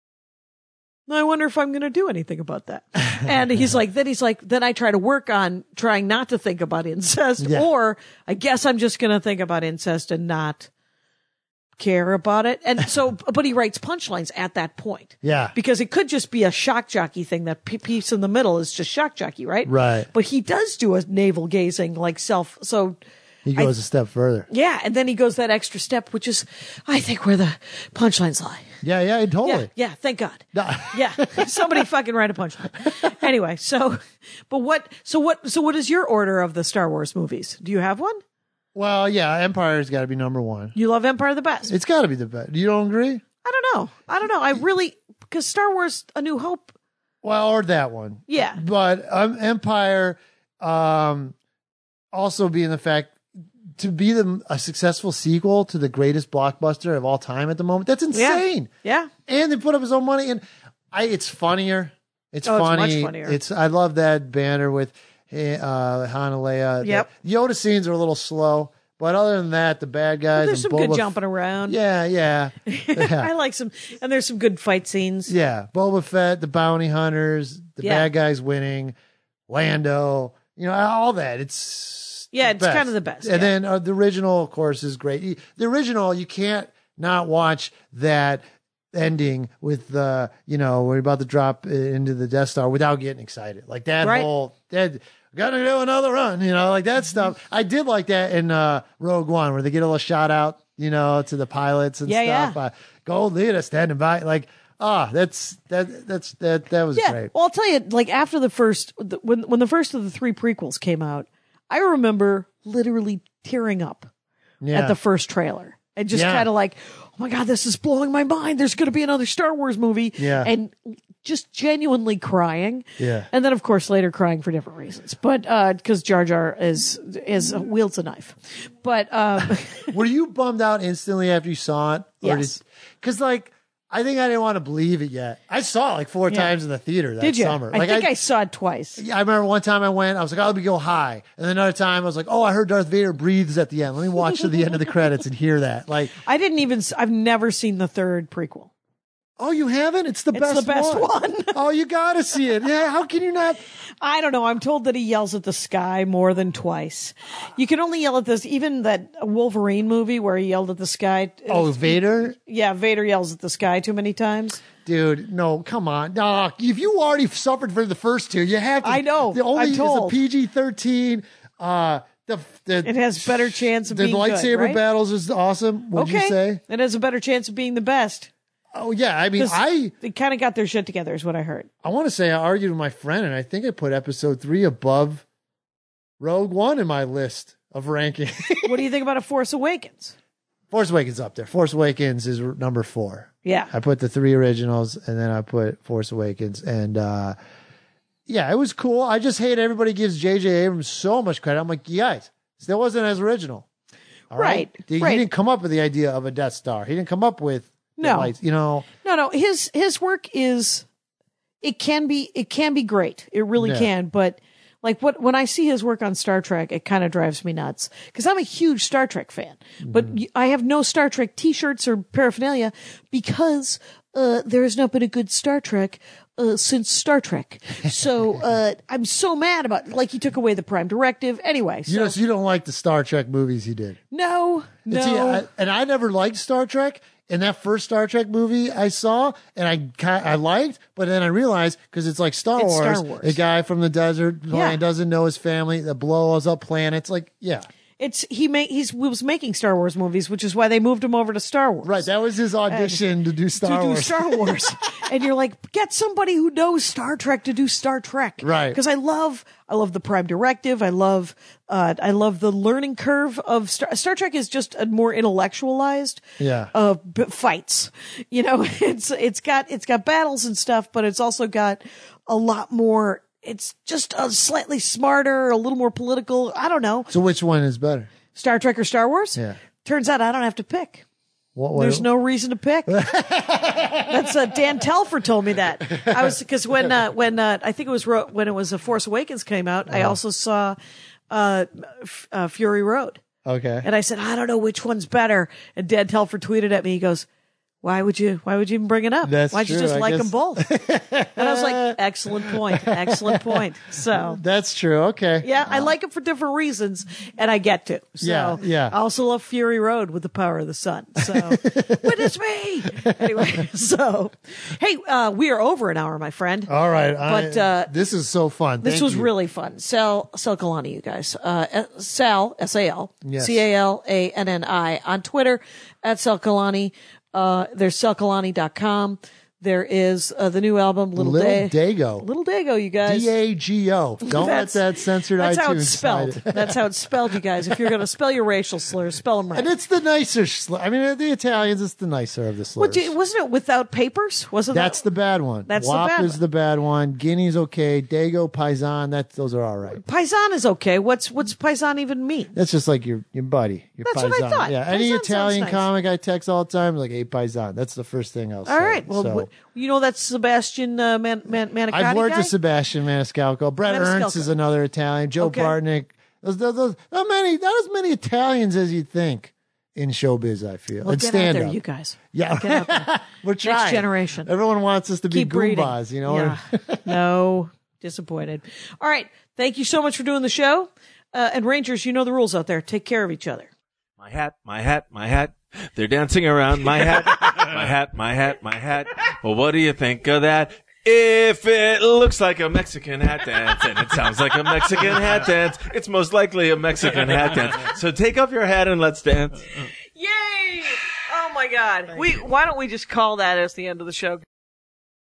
I wonder if I'm going to do anything about that. And he's like, then he's like, then I try to work on trying not to think about incest, Yeah. or I guess I'm just going to think about incest and not care about it. And so, but he writes punchlines at that point. Yeah. Because it could just be a shock jockey thing. That p- piece in the middle is just shock jockey, right? Right. But he does do a navel gazing, like self. So He goes a step further. yeah. And then he goes that extra step, which is, I think, where the punchlines lie. Yeah, yeah, Yeah, totally. yeah, thank God. No. Yeah, somebody fucking write a punchline. Anyway, so, but what, so what, so what is your order of the Star Wars movies? Do you have one? Well, yeah, Empire's got to be number one. You love Empire the best. It's got to be the best. You don't agree? I don't know. I don't know. I really, because Star Wars A New Hope. Well, or that one. Yeah. But um, Empire, um, also being the fact to be the a successful sequel to the greatest blockbuster of all time at the moment. That's insane. Yeah. And they put up his own money, and I it's funnier. It's Oh, it's funny. much funnier. It's I love that banner with uh, Han and Leia. Yep. The Yoda scenes are a little slow, but other than that, the bad guys. There's and some good Boba- jumping around. Yeah, yeah, yeah. I like some, and there's some good fight scenes. Yeah, Boba Fett, the bounty hunters, the Yeah. bad guys winning, Lando, you know, all that. It's Yeah, the it's kind of the best, And yeah. then uh, the original, of course, is great. The original, you can't not watch that ending with the, you know, we're about to drop into the Death Star without getting excited. Like that Right. whole, that, gotta do another run, you know, like that stuff. I did like that in uh, Rogue One where they get a little shout out, you know, to the pilots and Yeah, stuff. yeah. Uh, Gold Leader standing by, like, ah, that's that that's that that was Yeah. great. Well, I'll tell you, like after the first, the, when when the first of the three prequels came out, I remember literally tearing up Yeah, at the first trailer and just Yeah. kind of like, oh my God, this is blowing my mind. There's going to be another Star Wars movie. Yeah. And just genuinely crying. Yeah. And then of course later crying for different reasons, but, uh, cause Jar Jar is, is, uh, wields a knife. But, um, Were you bummed out instantly after you saw it? Yes. Because like I think I didn't want to believe it yet. I saw it like four Yeah. times in the theater that did you? summer. I Like think I, saw it twice. I remember one time I went, I was like, oh, let me go high. And then another time I was like, oh, I heard Darth Vader breathes at the end. Let me watch to the end of the credits and hear that. Like, I didn't even, s- I've never seen the third prequel. oh, you haven't? It's the It's best the best one. one. Oh, you got to see it. Yeah, how can you not? I don't know. I'm told that he yells at the sky more than twice. You can only yell at this, even that Wolverine movie where he yelled at the sky. Oh, Vader? Yeah, Vader yells at the sky too many times. Dude, no, come on. No, if you already suffered for the first two, you have to. I know. The only I'm told. is a P G thirteen. Uh, the, the, It has better chance of the being good, lightsaber right? battles is awesome. What'd Okay. you say? It has a better chance of being the best. Oh, yeah. I mean, 'Cause I, They kind of got their shit together is what I heard. I want to say I argued with my friend, and I think I put episode three above Rogue One in my list of ranking. What do you think about A Force Awakens? Force Awakens up there. Force Awakens is r- number four. Yeah. I put the three originals and then I put Force Awakens. And uh, yeah, it was cool. I just hate everybody gives J J Abrams so much credit. I'm like, guys, that wasn't as original. All right. Right, He, he right. didn't come up with the idea of a Death Star. He didn't come up with the No. lights, you know. No, no. His his work is it can be it can be great. It really Yeah. can. But like what when I see his work on Star Trek, it kind of drives me nuts because I'm a huge Star Trek fan. But Mm-hmm. y- I have no Star Trek T-shirts or paraphernalia because uh, there has not been a good Star Trek uh, since Star Trek. So uh, I'm so mad about like he took away the Prime Directive. Anyway, You, so know, so you don't like the Star Trek movies he did. no, no. And see, I, and I never liked Star Trek. And that first Star Trek movie I saw, and I ki- I liked, but then I realized because it's like Star It's Wars, Star Wars. a guy from the desert Yeah. planet doesn't know his family that blows up planets. Like, yeah, It's he made he's he was making Star Wars movies, which is why they moved him over to Star Wars. right. That was his audition to do Star to Wars. do Star Wars. And you're like, get somebody who knows Star Trek to do Star Trek. Right. Because I love, I love the Prime Directive. I love, uh, I love the learning curve of Star, Star Trek is just a more intellectualized, Yeah. uh, b- fights. You know, it's, it's got, it's got battles and stuff, but it's also got a lot more, it's just a slightly smarter, a little more political. I don't know. So which one is better? Star Trek or Star Wars? Yeah. Turns out I don't have to pick. What, what, There's no reason to pick. That's uh, Dan Telfer told me that. I was because when uh, when uh, I think it was ro- when it was a Force Awakens came out, I also saw uh, F- uh, Fury Road, Okay. and I said I don't know which one's better. And Dan Telfer tweeted at me. He goes, "Why would you? Why would you even bring it up? That's Why'd you true, just I like guess. them both?" And I was like, "Excellent point. Excellent point." So. That's true. Okay. Yeah, I like it for different reasons, and I get to. So Yeah, yeah. I also love Fury Road with the power of the sun. So witness me. Anyway, so hey, uh, we are over an hour, my friend. All right. But, I, uh, this is so fun. This Thank was you. really fun. Sal Sal Kalani, you guys. Uh, Sal S A L Yes. C A L A N N I on Twitter at Sal Kalani. Uh, there's sal kalani dot com. There is uh, the new album, Little, Little Day- Dago. Little Dago, you guys. D A G O. Don't let That's- that censored That's iTunes how it's spelled. side it. That's how it's spelled, you guys. If you're going to spell your racial slurs, spell them right. And it's the nicer slur. I mean, the Italians, it's the nicer of the slurs. What do you- wasn't it Without Papers? Wasn't That's that? the bad one. That's the Wop bad is one. the bad one. Guinea's okay. Dago, Paisan, that those are all right. Paisan is okay. What's what's Paisan even mean? That's just like your your buddy. Your That's Paisan. what I thought. Yeah, any Paisan sounds Italian nice. comic I text all the time, like, hey, Paisan. That's the first thing I'll say. All right. Well, So, wh- you know that's Sebastian uh, Man- Man- Maniscalco. I've worked guy? with Sebastian Maniscalco. Brett Maniscalco. Ernst is another Italian. Joe Okay. Bartnick. Those, those, those, not many, not as many Italians as you'd think in showbiz, I feel. Well, and get out stand there, up. you guys. Yeah. Get out there. We're trying. Next generation. Everyone wants us to be Keep breeding. Goombas, you know? Yeah. No, disappointed. All right. Thank you so much for doing the show. Uh, and Rangers, you know the rules out there. Take care of each other. My hat, my hat, my hat. They're dancing around my hat, my hat, my hat, my hat. Well, what do you think of that? If it looks like a Mexican hat dance and it sounds like a Mexican hat dance, it's most likely a Mexican hat dance. So take off your hat and let's dance. Yay! Oh my God. We, why don't we just call that as the end of the show?